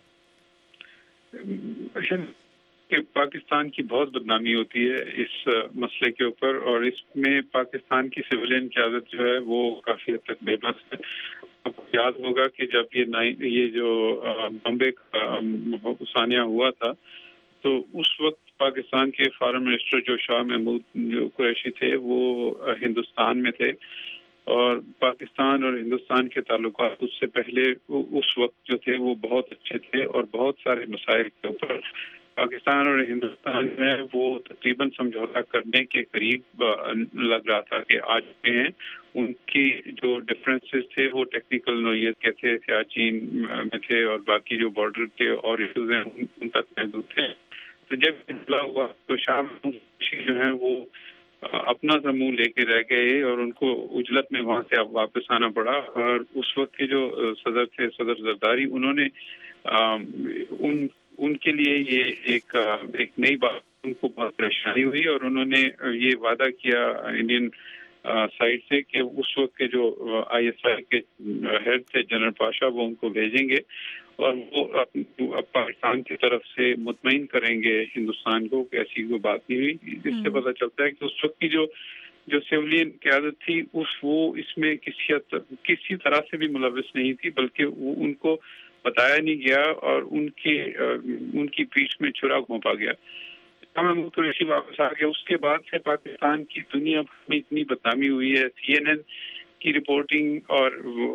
[SPEAKER 3] کہ پاکستان کی بہت بدنامی ہوتی ہے اس مسئلے کے اوپر، اور اس میں پاکستان کی سویلین قیادت جو ہے وہ کافی حد تک بے بس ہے. آپ کو یاد ہوگا کہ جب یہ جو بمبے کا ثانیہ ہوا تھا تو اس وقت پاکستان کے فارن منسٹر جو شاہ محمود جو قریشی تھے وہ ہندوستان میں تھے، اور پاکستان اور ہندوستان کے تعلقات اس سے پہلے اس وقت جو تھے وہ بہت اچھے تھے، اور بہت سارے مسائل کے اوپر پاکستان اور ہندوستان میں وہ تقریباً سمجھوتا کرنے کے قریب لگ رہا تھا کہ آج ہیں. ان کی جو ڈفرینسز تھے وہ ٹیکنیکل نوعیت کے تھے، سیاچین میں تھے، اور باقی جو بارڈر کے اور ایشوز ہیں ان تک محدود تھے. تو جب انقلاب ہوا تو شاہ محمود جو ہیں وہ اپنا سا منہ لے کے رہ گئے، اور ان کو اجلت میں وہاں سے واپس آنا پڑا. اور اس وقت کے جو صدر تھے، صدر زرداری، انہوں نے ان کے لیے یہ ایک نئی بات، ان کو بہت پریشانی ہوئی، اور انہوں نے یہ وعدہ کیا انڈین سائڈ سے کہ اس وقت کے جو آئی ایس آئی کے ہیڈ تھے جنرل پاشا، وہ ان کو بھیجیں گے اور وہ پاکستان کی طرف سے مطمئن کریں گے ہندوستان کو کہ ایسی کوئی بات نہیں ہوئی. اس سے پتہ چلتا ہے کہ اس وقت کی جو سویلین قیادت تھی وہ اس میں کسی طرح سے بھی ملوث نہیں تھی، بلکہ وہ ان کو بتایا نہیں گیا اور ان کی پیٹھ میں چھرا گھونپا گیا. محمود قریشی واپس آ گیا. اس کے بعد سے پاکستان کی دنیا میں اتنی بدنامی ہوئی ہے. CNN کی رپورٹنگ اور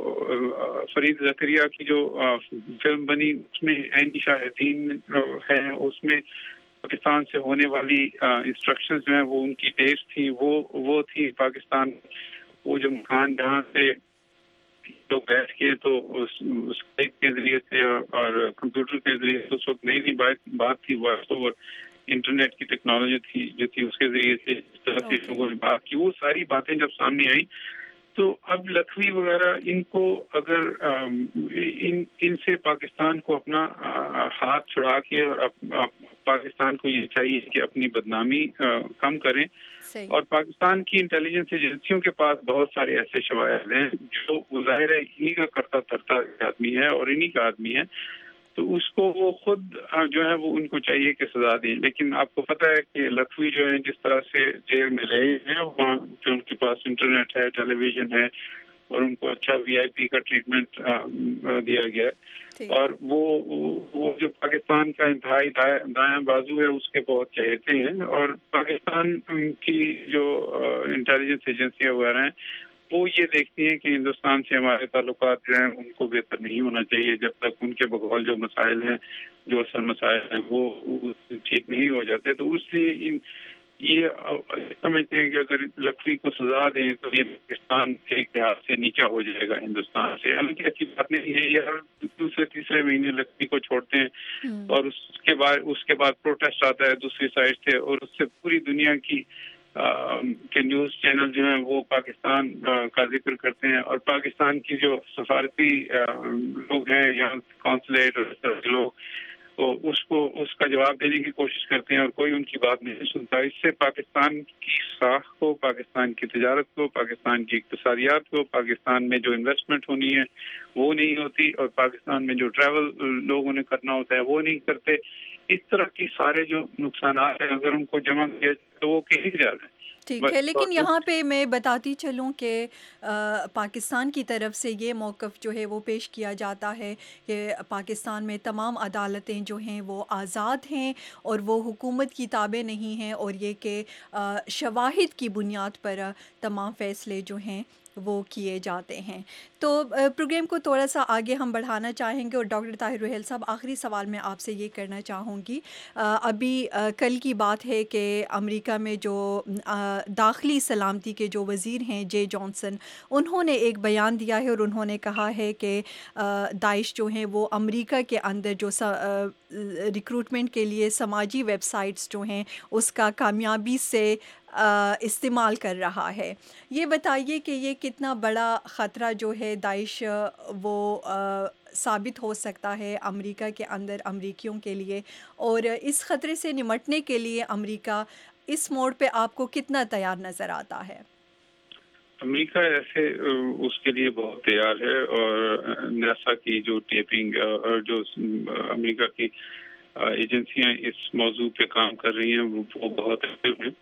[SPEAKER 3] فرید زکریا کی جو فلم بنی اس میں عین شاہدین ہے، اس میں پاکستان سے ہونے والی انسٹرکشنز جو ہیں وہ ان کی ٹیسٹ تھی، وہ تھی پاکستان. وہ جو مکان جہاں سے لوگ بیٹھ کے تو اسکائپ کے ذریعے سے اور کمپیوٹر کے ذریعے سے اس وقت نئی بات تھی، وائس اوور انٹرنیٹ کی ٹیکنالوجی تھی جو تھی، اس کے ذریعے سے اس طرح سے لوگوں نے بات کی. وہ ساری باتیں جب سامنے آئی تو اب لکھوی وغیرہ ان کو اگر ان سے پاکستان کو اپنا ہاتھ چھڑا کے، اور پاکستان کو یہ چاہیے کہ اپنی بدنامی کم کریں. اور پاکستان کی انٹیلیجنس ایجنسیوں کے پاس بہت سارے ایسے شواہد ہیں جو ظاہر ہے انہی کا کرتا دھرتا آدمی ہے اور انہی کا آدمی ہے، تو اس کو وہ خود جو ہے وہ ان کو چاہیے کہ سزا دیں. لیکن آپ کو پتہ ہے کہ لکھوی جو ہے جس طرح سے جیل میں رہے ہیں، وہاں جو ان کے پاس انٹرنیٹ ہے، ٹیلی ویژن ہے، اور ان کو اچھا VIP کا ٹریٹمنٹ دیا گیا ہے. اور وہ جو پاکستان کا انتہائی دایاں بازو ہے اس کے بہت چہیتے ہیں. اور پاکستان کی جو انٹیلیجنس ایجنسیاں وغیرہ ہیں وہ یہ دیکھتی ہیں کہ ہندوستان سے ہمارے تعلقات جو ہیں ان کو بہتر نہیں ہونا چاہیے جب تک ان کے بقول جو مسائل ہیں، جو اصل مسائل ہیں وہ ٹھیک نہیں ہو جاتے. تو اس لیے یہ سمجھتے ہیں کہ اگر لکھوی کو سزا دیں تو یہ پاکستان ایک لحاظ سے نیچا ہو جائے گا ہندوستان سے. حالانکہ اچھی بات نہیں ہے. یہ ہر دوسرے تیسرے مہینے لکھوی کو چھوڑتے ہیں اور اس کے بعد پروٹیسٹ آتا ہے دوسری سائڈ سے، اور اس سے پوری دنیا کی کے نیوز چینل جو ہیں وہ پاکستان کا ذکر کرتے ہیں. اور پاکستان کی جو سفارتی لوگ ہیں یا کونسلیٹ اور اس طرح کے لوگ उसका जवाब देने की कोशिश करते हैं और कोई उनकी बात नहीं सुनता। इससे पाकिस्तान की साख को, पाकिस्तान की तिजारत को, पाकिस्तान की इक्तिसादियात को, पाकिस्तान में जो इन्वेस्टमेंट होनी है वो नहीं होती और पाकिस्तान में जो ट्रैवल लोगों ने करना होता है वो नहीं करते। इस तरह की सारे जो नुकसान हैं अगर उनको जमा किया तो वो कहीं जा रहे हैं।
[SPEAKER 2] ठीक है, लेकिन यहाँ पे मैं बताती चलूँ कि पाकिस्तान की तरफ से ये मौक़िफ़ जो है वो पेश किया जाता है कि पाकिस्तान में तमाम अदालतें जो हैं वो आज़ाद हैं और वो हुकूमत की ताबे नहीं हैं, और ये कि शवाहिद की बुनियाद पर तमाम फ़ैसले जो हैं वो किए जाते हैं। तो प्रोग्राम को थोड़ा सा आगे हम बढ़ाना चाहेंगे और डॉक्टर ताहिर रुहैल साहब, आखिरी सवाल मैं आपसे ये करना चाहूँगी। अभी कल की बात है कि अमेरिका में जो दाखिली सलामती के जो वज़ीर हैं जे जॉनसन, उन्होंने एक बयान दिया है और उन्होंने कहा है कि दाइश जो हैं वो अमेरिका के अंदर जो रिक्रूटमेंट के लिए समाजी वेबसाइट्स जो हैं उसका कामयाबी से इस्तेमाल कर रहा है। ये बताइए कि ये कितना बड़ा ख़तरा जो है दाइश वो साबित हो सकता है अमेरिका के अंदर अमेरिकियों के लिए, और इस ख़तरे से निमटने के लिए अमेरिका इस मोड़ पे आपको कितना तैयार नज़र आता है?
[SPEAKER 3] अमेरिका ऐसे उसके लिए बहुत तैयार है, और नासा की जो टेपिंग और जो अमेरिका की एजेंसियां इस मौजू पे काम कर रही हैं वो बहुत एक्टिव हैं।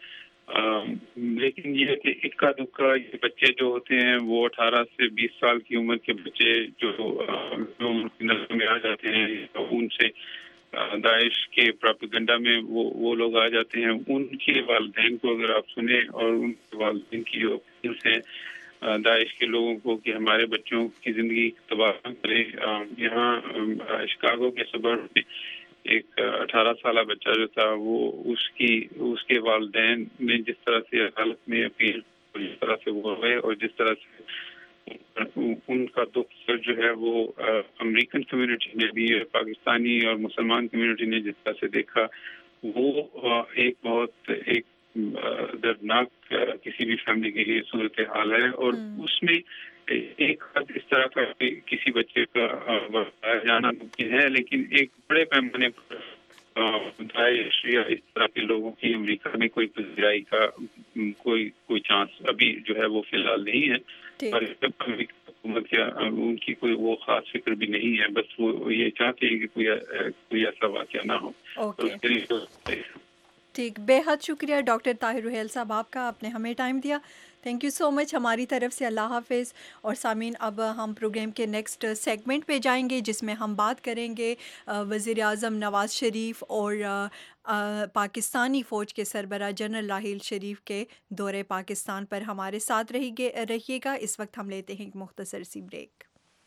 [SPEAKER 3] लेकिन ये कि इक्का दुक्का ये बच्चे जो होते हैं वो 18 से 20 साल की उम्र के बच्चे जो उनकी नजर में आ जाते हैं, तो उनसे दाइश के प्रोपेगेंडा में वो लोग आ जाते हैं। उनके वालिदैन को अगर आप सुने और उनके वालिदैन की जो अपील्स हैं दाइश के लोगों को कि हमारे बच्चों की ज़िंदगी तबाह करें। यहाँ शिकागो के सबर्ब में एक 18 साल बच्चा जो था वो उसके वालिदैन ने जिस तरह से अदालत में अपील, जिस तरह से वो गए और जिस तरह से उनका दुख जो है वो अमेरिकन कम्युनिटी ने भी, पाकिस्तानी और मुसलमान कम्युनिटी ने जिस तरह से देखा, वो एक बहुत एक दर्दनाक किसी भी फैमिली के लिए सूरत हाल है। और उसमें एक हद इस तरह का किसी बच्चे का बताया जाना मुमकिन है, लेकिन एक बड़े पैमाने पर दाइश या इस तरह के लोगों की अमेरिका में कोई पذیرائی का कोई चांस अभी जो है वो फिलहाल नहीं है। और हुकूमत या उनकी कोई वो खास फिक्र भी नहीं है, बस वो ये चाहते हैं कि कोई ऐसा वाक़या ना हो। तो उसके लिए
[SPEAKER 2] ठीक, बेहद शुक्रिया डॉक्टर ताहिर रुहैल साहब आपका, आपने हमें टाइम दिया। थैंक यू सो मच हमारी तरफ से। अल्लाह हाफ़िज़। और सामीन, अब हम प्रोग्राम के नेक्स्ट सेगमेंट पे जाएंगे जिसमें हम बात करेंगे वज़ीर आज़म नवाज़ शरीफ और पाकिस्तानी फ़ौज के सरबराह जनरल राहील शरीफ के दौरे पाकिस्तान पर। हमारे साथ रहिएगा। इस वक्त हम लेते हैं एक मुख्तसर सी ब्रेक।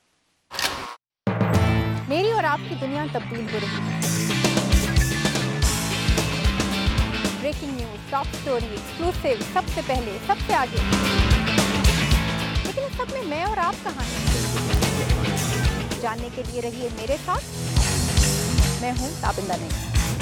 [SPEAKER 5] मेरी और आपकी दुनिया तब्दील हो रही है। Breaking news, top story, exclusive, सबसे पहले, सबसे आगे। लेकिन इस सब में मैं and आप कहाँ हैं? जानने के लिए रहिए मेरे साथ। मैं हूँ ताबिंदा नहीं।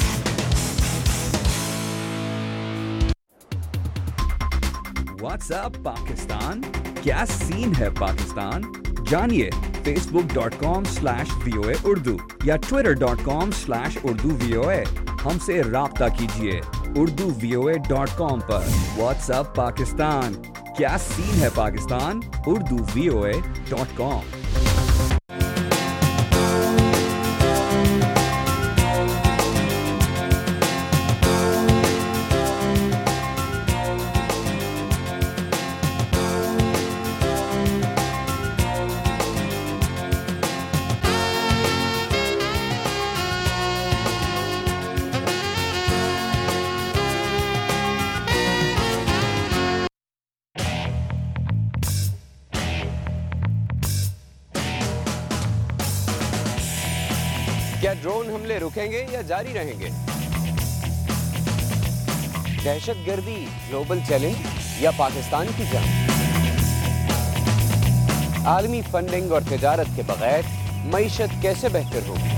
[SPEAKER 6] What's up Pakistan? क्या सीन है पाकिस्तान? जानिए facebook.com/VOA Urdu या twitter.com/Urdu VOA। हमसे राब्ता कीजिए urduvoa.com पर। What's up Pakistan? क्या सीन है पाकिस्तान? urduvoa.com।
[SPEAKER 7] क्या ड्रोन हमले रुकेंगे या जारी रहेंगे? दहशतगर्दी ग्लोबल चैलेंज या पाकिस्तान की जंग? आलमी फंडिंग और तिजारत के बगैर मईशत कैसे बेहतर होगी?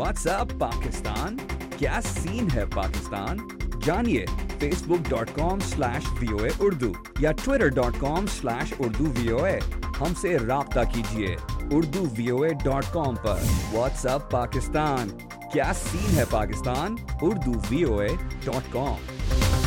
[SPEAKER 6] व्हाट्सएप पाकिस्तान, क्या सीन है पाकिस्तान? जानिए facebook.com/VOA Urdu या twitter.com/Urdu VOA। हमसे राब्ता कीजिए urduvoa.com पर। व्हाट्सएप पाकिस्तान, क्या सीन है पाकिस्तान? urduvoa.com।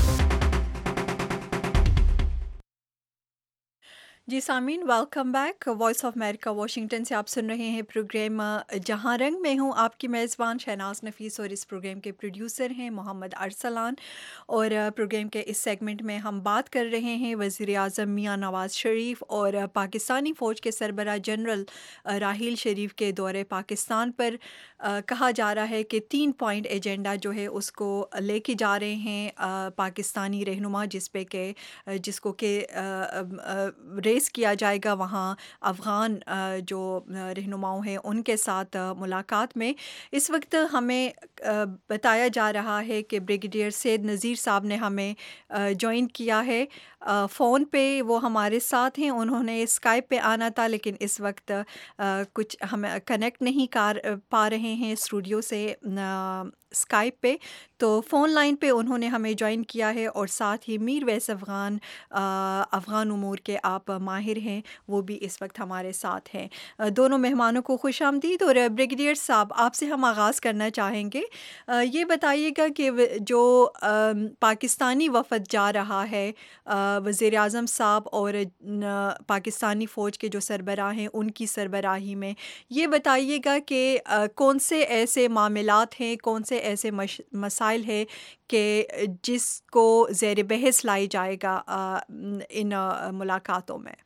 [SPEAKER 2] जी Sameen, welcome back. Voice of America Washington से आप सुन रहे हैं प्रोग्राम जहां रंग। में हूं आपकी मेज़बान शहनाज नफीस और इस प्रोग्राम के प्रोड्यूसर हैं मोहम्मद अरसलान। और प्रोग्राम के इस सेगमेंट में हम बात कर रहे हैं वज़ीर आज़म मियां नवाज़ शरीफ और पाकिस्तानी फ़ौज के सरबराह जनरल राहील शरीफ के दौरे पाकिस्तान पर। कहा जा रहा है कि 3 पॉइंट एजेंडा जो है उसको लेके जा रहे हैं पाकिस्तानी रहनुमा, जिसको के रेस किया जाएगा वहाँ अफ़गान जो रहनुमाओं हैं उनके साथ मुलाकात में। इस वक्त हमें बताया जा रहा है कि ब्रिगेडियर सैयद नज़ीर साहब ने हमें ज्वाइन किया है फ़ोन पे। वो हमारे साथ हैं। उन्होंने स्काइप पे आना था लेकिन इस वक्त कुछ हम कनेक्ट नहीं कर पा रहे हैं स्टूडियो से स्काइप पे। तो फ़ोन लाइन पे उन्होंने हमें ज्वाइन किया है। और साथ ही मीर वैस अफ़गान उमूर के आप माहिर हैं, वो भी इस वक्त हमारे साथ हैं। दोनों मेहमानों को खुशामदीद। और ब्रिगेडियर साहब, आपसे हम आगाज़ करना चाहेंगे। ये बताइएगा कि जो पाकिस्तानी वफ़द जा रहा है वज़ीर आज़म साहब और पाकिस्तानी फ़ौज के जो सरबराह हैं उनकी सरबराही में, ये बताइएगा कि कौन से ऐसे मामलात हैं, कौन से ऐसे मसाइल है कि जिसको ज़ेर बहस लाई जाएगा इन मुलाकातों में।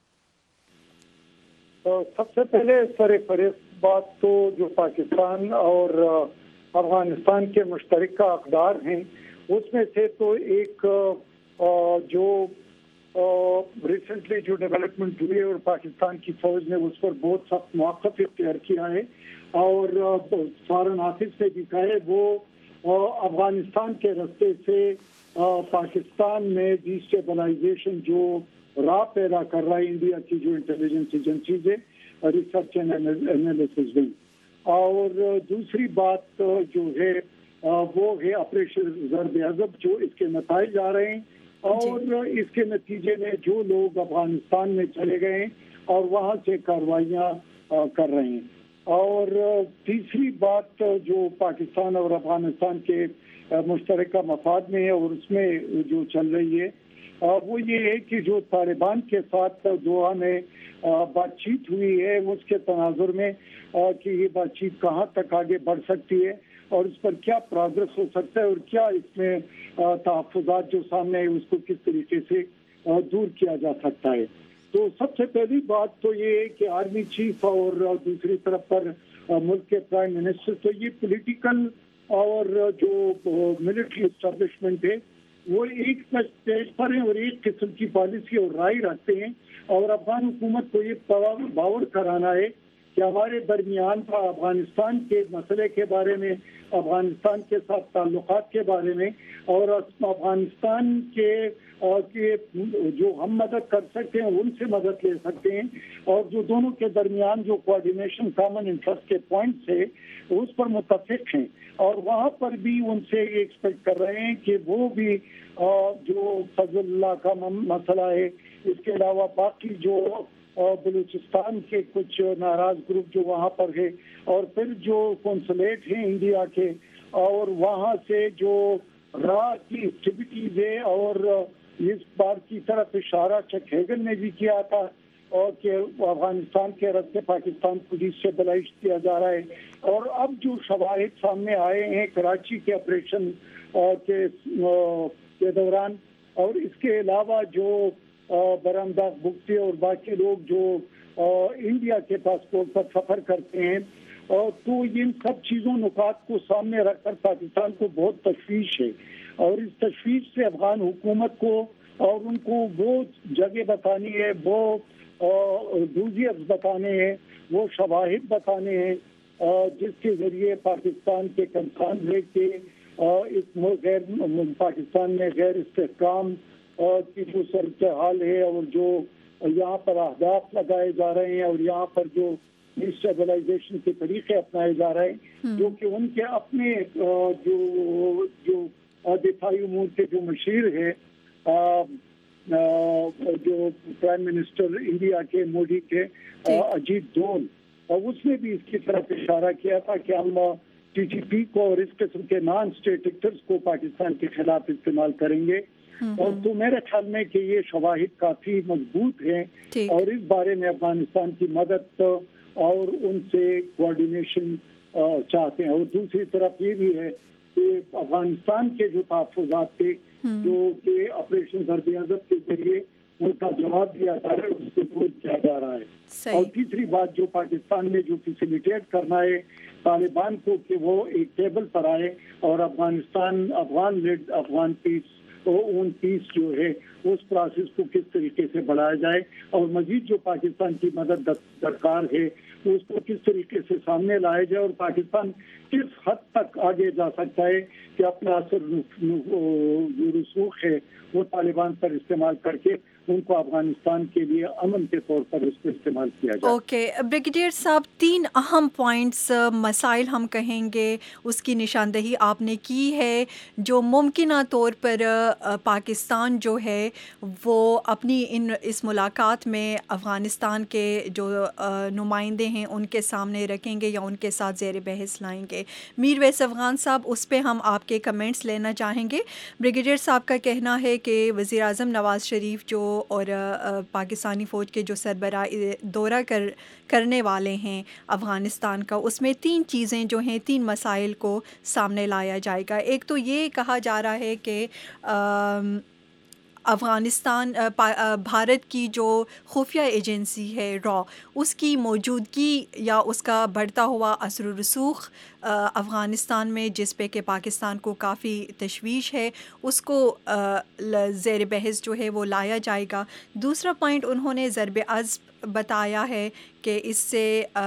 [SPEAKER 8] सबसे पहले सरफ़हरिस्त बात तो जो पाकिस्तान और अफगानिस्तान के मुश्तरका अक़दार हैं उसमें से तो एक जो रिसेंटली जो डेवलपमेंट हुई है और पाकिस्तान की फ़ौज ने उस पर बहुत सख्त मौक़िफ़ इख्तियार किया है और फौरन आसिफ से दिखा है, वो अफगानिस्तान के रास्ते से पाकिस्तान में डिस्टेबलाइजेशन जो राह पैदा कर रहा है इंडिया की जो इंटेलिजेंस एजेंसीज है, रिसर्च एंड एनालिसिस विंग। और दूसरी बात जो है वो है ऑपरेशन ज़र्ब-ए-अज़ब, जो इसके नताइज आ रहे हैं और इसके नतीजे में जो लोग अफगानिस्तान में चले गए हैं और वहाँ से कार्रवाइयाँ कर रहे हैं। और तीसरी बात जो पाकिस्तान और अफगानिस्तान के मुश्तरका मफाद में है और उसमें जो चल रही है वो ये है कि जो तालिबान के साथ दोहा में बातचीत हुई है उसके तनाजुर में कि ये बातचीत कहाँ तक आगे बढ़ सकती है और इस पर क्या प्रोग्रेस हो सकता है और क्या इसमें तहफ़्फ़ुज़ात जो सामने है उसको किस तरीके से दूर किया जा सकता है। तो सबसे पहली बात तो ये है कि आर्मी चीफ और दूसरी तरफ पर मुल्क के प्राइम मिनिस्टर, तो ये पॉलिटिकल और जो मिलिट्री एस्टेब्लिशमेंट है वो एक स्टेज पर है और एक किस्म की पॉलिसी और राय रखते हैं और अफगान हुकूमत को ये बावर कराना है कि हमारे दरमियान अफगानिस्तान के मसले के बारे में, अफगानिस्तान के साथ ताल्लुकात के बारे में और अफगानिस्तान के जो हम मदद कर सकते हैं उनसे मदद ले सकते हैं और जो दोनों के दरमियान जो कोऑर्डिनेशन कॉमन इंटरेस्ट के पॉइंट्स है उस पर मुत्तफिक हैं। और वहाँ पर भी उनसे ये एक्सपेक्ट कर रहे हैं कि वो भी जो फजलुल्लाह का मसला है, इसके अलावा बाकी जो बलूचिस्तान के कुछ नाराज ग्रुप जो वहाँ पर है और फिर जो कौंसलेट हैं इंडिया के और वहाँ से जो राह की एक्टिविटीज है और इस बार की तरफ इशारा चक हेगन ने भी किया था और कि अफगानिस्तान के रास्ते पाकिस्तान को डिस्टेबलाइज किया जा रहा है। और अब जो शवाहिद सामने आए हैं कराची के ऑपरेशन के दौरान और इसके अलावा जो बरामदा मुफ्ती और बाकी लोग जो इंडिया के पासपोर्ट पर सफ़र करते हैं तो इन सब चीज़ों नुकात को सामने रखकर पाकिस्तान को बहुत तशवीश है और इस तशवीश से अफगान हुकूमत को और उनको वो जगह बतानी है, वो डूजियर्स बताने हैं, वो शवाहिद बताने हैं जिसके ज़रिए पाकिस्तान के कंसर्न है कि इस पाकिस्तान में गैर इस्तेहकाम की जो सूरत हाल है और जो यहाँ पर अहदाफ लगाए जा रहे हैं और यहाँ पर जो डिस्टेबलाइजेशन के तरीके अपनाए जा रहे हैं, जो कि उनके अपने जो दिफाई उमूर के जो मशीर है, जो प्राइम मिनिस्टर इंडिया के मोदी के अजीत डोल, और उसने भी इसकी तरफ इशारा किया था कि हम TTP को और इस किस्म के नॉन स्टेट एक्टर्स को पाकिस्तान के खिलाफ इस्तेमाल करेंगे। और तो मेरे ख्याल में कि ये शवाहिद काफी मजबूत हैं और इस बारे में अफगानिस्तान की मदद और उनसे कोऑर्डिनेशन चाहते हैं। और दूसरी तरफ ये भी है कि अफगानिस्तान के जो तहफ़्फ़ुज़ात थे, जो कि ऑपरेशन ज़र्ब-ए-अज़ब के जरिए उनका जवाब दिया जा रहा है, उसको दूर किया जा रहा है। और तीसरी बात, जो पाकिस्तान में जो फैसिलिटेट करना है तालिबान को कि वो एक टेबल पर आए और अफगान पीस उन पीस जो है उस प्रोसेस को किस तरीके से बढ़ाया जाए, और मजीद जो पाकिस्तान की मदद दरकार है उसको किस तरीके से सामने लाया जाए, और पाकिस्तान किस हद तक आगे जा सकता है कि अपना असर जो रसूख है वो तालिबान पर इस्तेमाल करके उनको अफगानिस्तान के लिए अमन के तौर पर उसको इस्तेमाल किया जाए।
[SPEAKER 2] ओके ब्रिगेडियर साहब, 3 अहम पॉइंट्स मसाइल हम कहेंगे उसकी निशानदही आपने की है, जो मुमकिन तौर पर पाकिस्तान जो है वो अपनी इस मुलाकात में अफ़गानिस्तान के जो नुमाइंदे हैं उनके सामने रखेंगे या उनके साथ ज़ेर बहस लाएंगे। मीर वैस अफ़गान साहब, उस पर हम आपके कमेंट्स लेना चाहेंगे। ब्रिगेडियर साहब का कहना है कि वज़ीर-ए-आज़म नवाज़ शरीफ जो और पाकिस्तानी फ़ौज के जो सरबराह दौरा करने वाले हैं अफ़गानिस्तान का, उसमें 3 चीज़ें जो हैं, 3 मसाइल को सामने लाया जाएगा। एक तो ये कहा जा रहा है कि अफ़गानिस्तान भारत की जो खुफिया एजेंसी है रॉ, उसकी मौजूदगी या उसका बढ़ता हुआ असर रसूख अफ़गानिस्तान में, जिस पे कि पाकिस्तान को काफ़ी तशवीश है, उसको ज़ेर बहस जो है वो लाया जाएगा। दूसरा पॉइंट उन्होंने ज़र्ब-ए-अज़ब बताया है कि इससे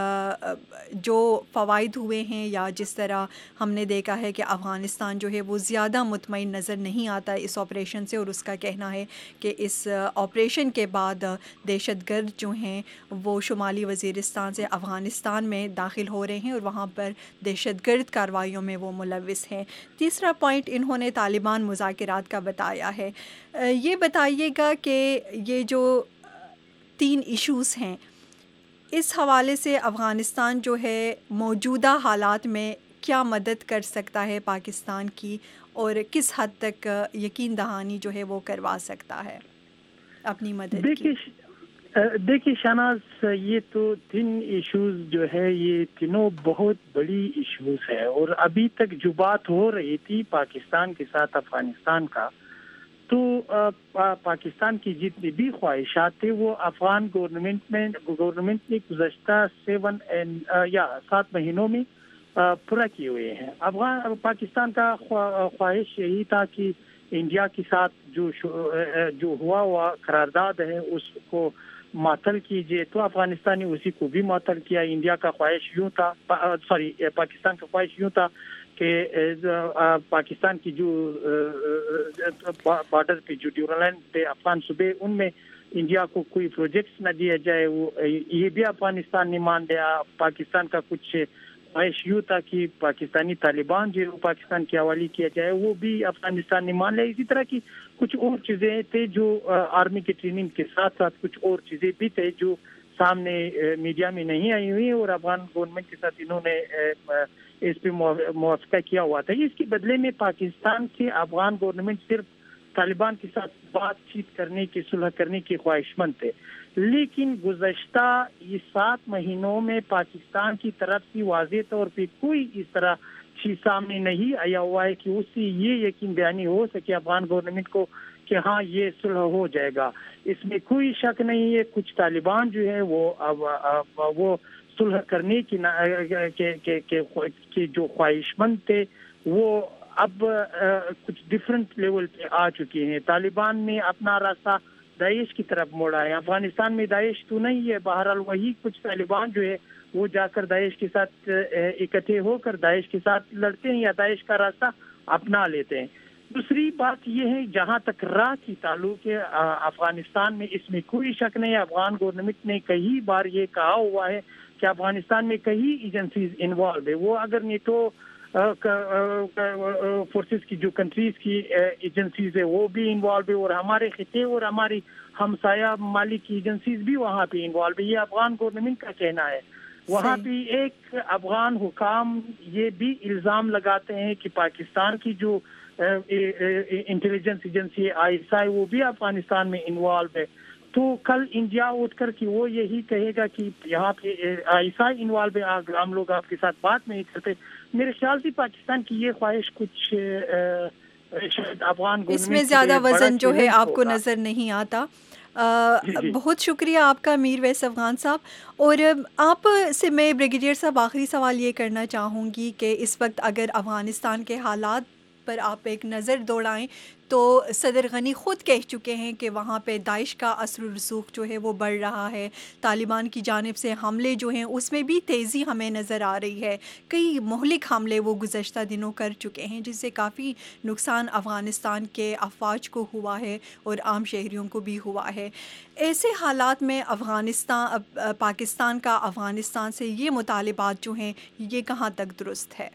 [SPEAKER 2] जो फ़वाइद हुए हैं या जिस तरह हमने देखा है कि अफ़गानिस्तान जो है वो ज़्यादा मुतमईन नज़र नहीं आता इस ऑपरेशन से, और उसका कहना है कि इस ऑपरेशन के बाद दहशतगर्द जो हैं वो शुमाली वज़ीरिस्तान से अफ़गानिस्तान में दाखिल हो रहे हैं और वहाँ पर दहशतगर्द कार्रवाइयों में वो मुलव्विस हैं। तीसरा पॉइंट इन्होंने तालिबान मुज़ाकरात का बताया है। ये बताइएगा कि ये जो 3 इश्यूज़ हैं, इस हवाले से अफ़गानिस्तान जो है मौजूदा हालात में क्या मदद कर सकता है पाकिस्तान की, और किस हद तक यकीन दहानी जो है वो करवा सकता है अपनी मदद की?
[SPEAKER 9] देखिए शहनाज, ये तो 3 इश्यूज जो है ये तीनों बहुत बड़ी इश्यूज है, और अभी तक जो बात हो रही थी पाकिस्तान के साथ अफगानिस्तान का, तो पाकिस्तान की जितनी भी ख्वाहिशात थे वो अफगान गवर्नमेंट ने गुज़श्ता 7 महीनों में पूरा किए हुए हैं। पाकिस्तान का ख्वाहिश यही था कि इंडिया के साथ जो हुआ करारदाद है उसको मातल कीजिए, तो अफगानिस्तान ने उसी को भी मातल किया। इंडिया का ख्वाहिश यूँ था, पाकिस्तान का ख्वाहिश यूँ था कि पाकिस्तान की जो बॉर्डर पे जो ड्यूरालैंड पे अफगान सूबे, उनमें इंडिया को कोई प्रोजेक्ट्स न दिया जाए, वो ये भी अफगानिस्तान ने मान लिया। पाकिस्तान का कुछ ख्वाहिश यूँ था कि पाकिस्तानी तालिबान जो पाकिस्तान के हवाले किया जाए, वो भी अफगानिस्तान ने मान लिया। इसी तरह की कुछ और चीज़ें थे जो आर्मी की ट्रेनिंग के साथ साथ कुछ और चीज़ें भी थे जो सामने मीडिया में नहीं आई हुई, और अफगान गवर्नमेंट के साथ इन्होंने इस पे मुआफ़क़ा किया हुआ था। इसके बदले में पाकिस्तान के अफगान गवर्नमेंट सिर्फ तालिबान के साथ बातचीत करने की, सुलह करने की ख्वाहिशमंद थे, लेकिन गुज़श्ता ये 7 महीनों में पाकिस्तान की तरफ से वाज़ेह तौर पे कोई इस तरह चीज़ सामने नहीं आया हुआ है कि उससे ये यकीन बयानी हो सके अफगान गवर्नमेंट को कि हाँ ये सुलह हो जाएगा। इसमें कोई शक नहीं है। कुछ तालिबान जो है वो सुलह करने की जो ख्वाहिशमंद थे वो अब कुछ डिफरेंट लेवल पे आ चुके हैं। तालिबान ने अपना रास्ता दाइश की तरफ मोड़ा है। अफगानिस्तान में दाइश तो नहीं है, बहरहाल वही कुछ तालिबान जो है वो जाकर दाइश के साथ इकट्ठे होकर दाइश के साथ लड़ते हैं या दाइश का रास्ता अपना लेते हैं। दूसरी बात यह है, जहां तक राह की ताल्लुक है अफगानिस्तान में, इसमें कोई शक नहीं है। अफगान गवर्नमेंट ने कई बार ये कहा हुआ है कि अफगानिस्तान में कई एजेंसीज इन्वॉल्व है। वो अगर नेटो फोर्सेस की जो कंट्रीज की एजेंसीज है वो भी इन्वॉल्व है, और हमारे खिते और हमारी हमसाया ममालिक की एजेंसीज भी वहाँ पे इन्वॉल्व है। ये अफगान गवर्नमेंट का कहना है। वहाँ पे एक अफगान हुकाम ये भी इल्ज़ाम लगाते हैं कि पाकिस्तान की जो इंटेलिजेंस एजेंसी है ISI वो भी अफगानिस्तान में इन्वॉल्व है। तो कल इंडिया उठ कर कि वो यही कहेगा कि यहाँ पे ISI इन्वॉल्व है, हम लोग आपके साथ बात नहीं करते। मेरे ख्याल से पाकिस्तान की ये ख्वाहिश कुछ शायद अफगान
[SPEAKER 2] इसमें ज़्यादा वजन जो है आपको नज़र नहीं आता। बहुत शुक्रिया आपका मीर वैस अफगान साहब। और आप से मैं ब्रिगेडियर साहब आखिरी सवाल ये करना चाहूँगी कि इस वक्त अगर अफ़गानिस्तान के हालात पर आप एक नज़र दौड़ाएं तो सदर गनी ख़ुद कह चुके हैं कि वहाँ पे दाइश का असर रसूख जो है वो बढ़ रहा है। तालिबान की जानिब से हमले जो हैं उसमें भी तेज़ी हमें नज़र आ रही है। कई मुहलिक हमले वो गुज़श्ता दिनों कर चुके हैं जिससे काफ़ी नुकसान अफ़गानिस्तान के अफवाज को हुआ है और आम शहरियों को भी हुआ है। ऐसे हालात में पाकिस्तान का अफ़गानिस्तान से ये मुतालिबात जो हैं ये कहाँ तक दुरुस्त है?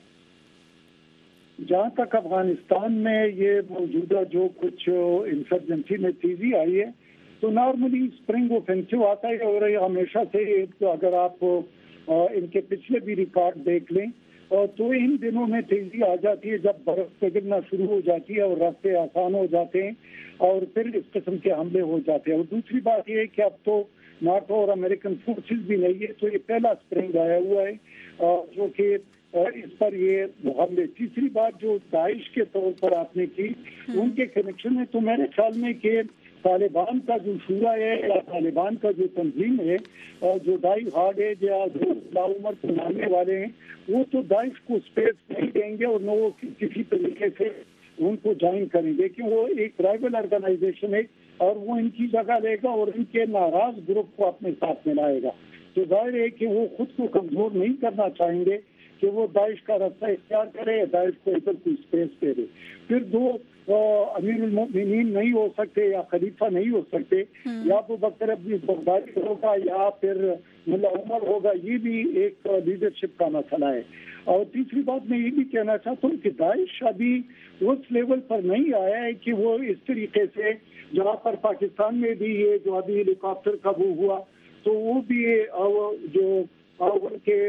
[SPEAKER 8] जहाँ तक अफगानिस्तान में ये मौजूदा जो कुछ इंसर्जेंसी में तेजी आई है, तो नॉर्मली स्प्रिंग ऑफेंसिव आता है और हमेशा से अगर आप इनके पिछले भी रिकॉर्ड देख लें तो इन दिनों में तेजी आ जाती है जब बर्फ पिघलना शुरू हो जाती है और रास्ते आसान हो जाते हैं और फिर इस किस्म के हमले हो जाते हैं। और दूसरी बात ये है कि अब तो नाटो और अमेरिकन फोर्सेस भी नहीं है, तो ये पहला स्प्रिंग आया हुआ है जो कि इस पर ये हमले। तीसरी बात जो दाइश के तौर पर आपने की उनके कनेक्शन में, तो मेरे ख्याल में कि तालिबान का जो शूरा है या तालिबान का जो तंजीम है जो डाई हार्ड है या जो लाउमर बनाने वाले हैं वो तो दाइश को स्पेस नहीं देंगे और न वो किसी तरीके से उनको ज्वाइन करेंगे कि वो एक राइवल ऑर्गेनाइजेशन है और वो इनकी जगह लेगा और इनके नाराज ग्रुप को अपने साथ मिलाएगा। तो जाहिर है कि वो खुद को कमजोर नहीं करना चाहेंगे कि वो दाइश का रास्ता इख्तियार करे, दाइश को इधर कोई स्पेस दे दे। फिर दो अमीरुल मोमिनीन नहीं हो सकते या खलीफा नहीं हो सकते, या अबू बकर अब्दुल बगदादी होगा या फिर मुल्ला उमर होगा, ये भी एक लीडरशिप का मसला है। और तीसरी बात मैं ये भी कहना चाहता हूँ कि दाइश अभी उस लेवल पर नहीं आया है कि वो इस तरीके से, जहाँ पर पाकिस्तान में भी ये जो अभी हेलीकॉप्टर का वो हुआ तो वो भी जो उनके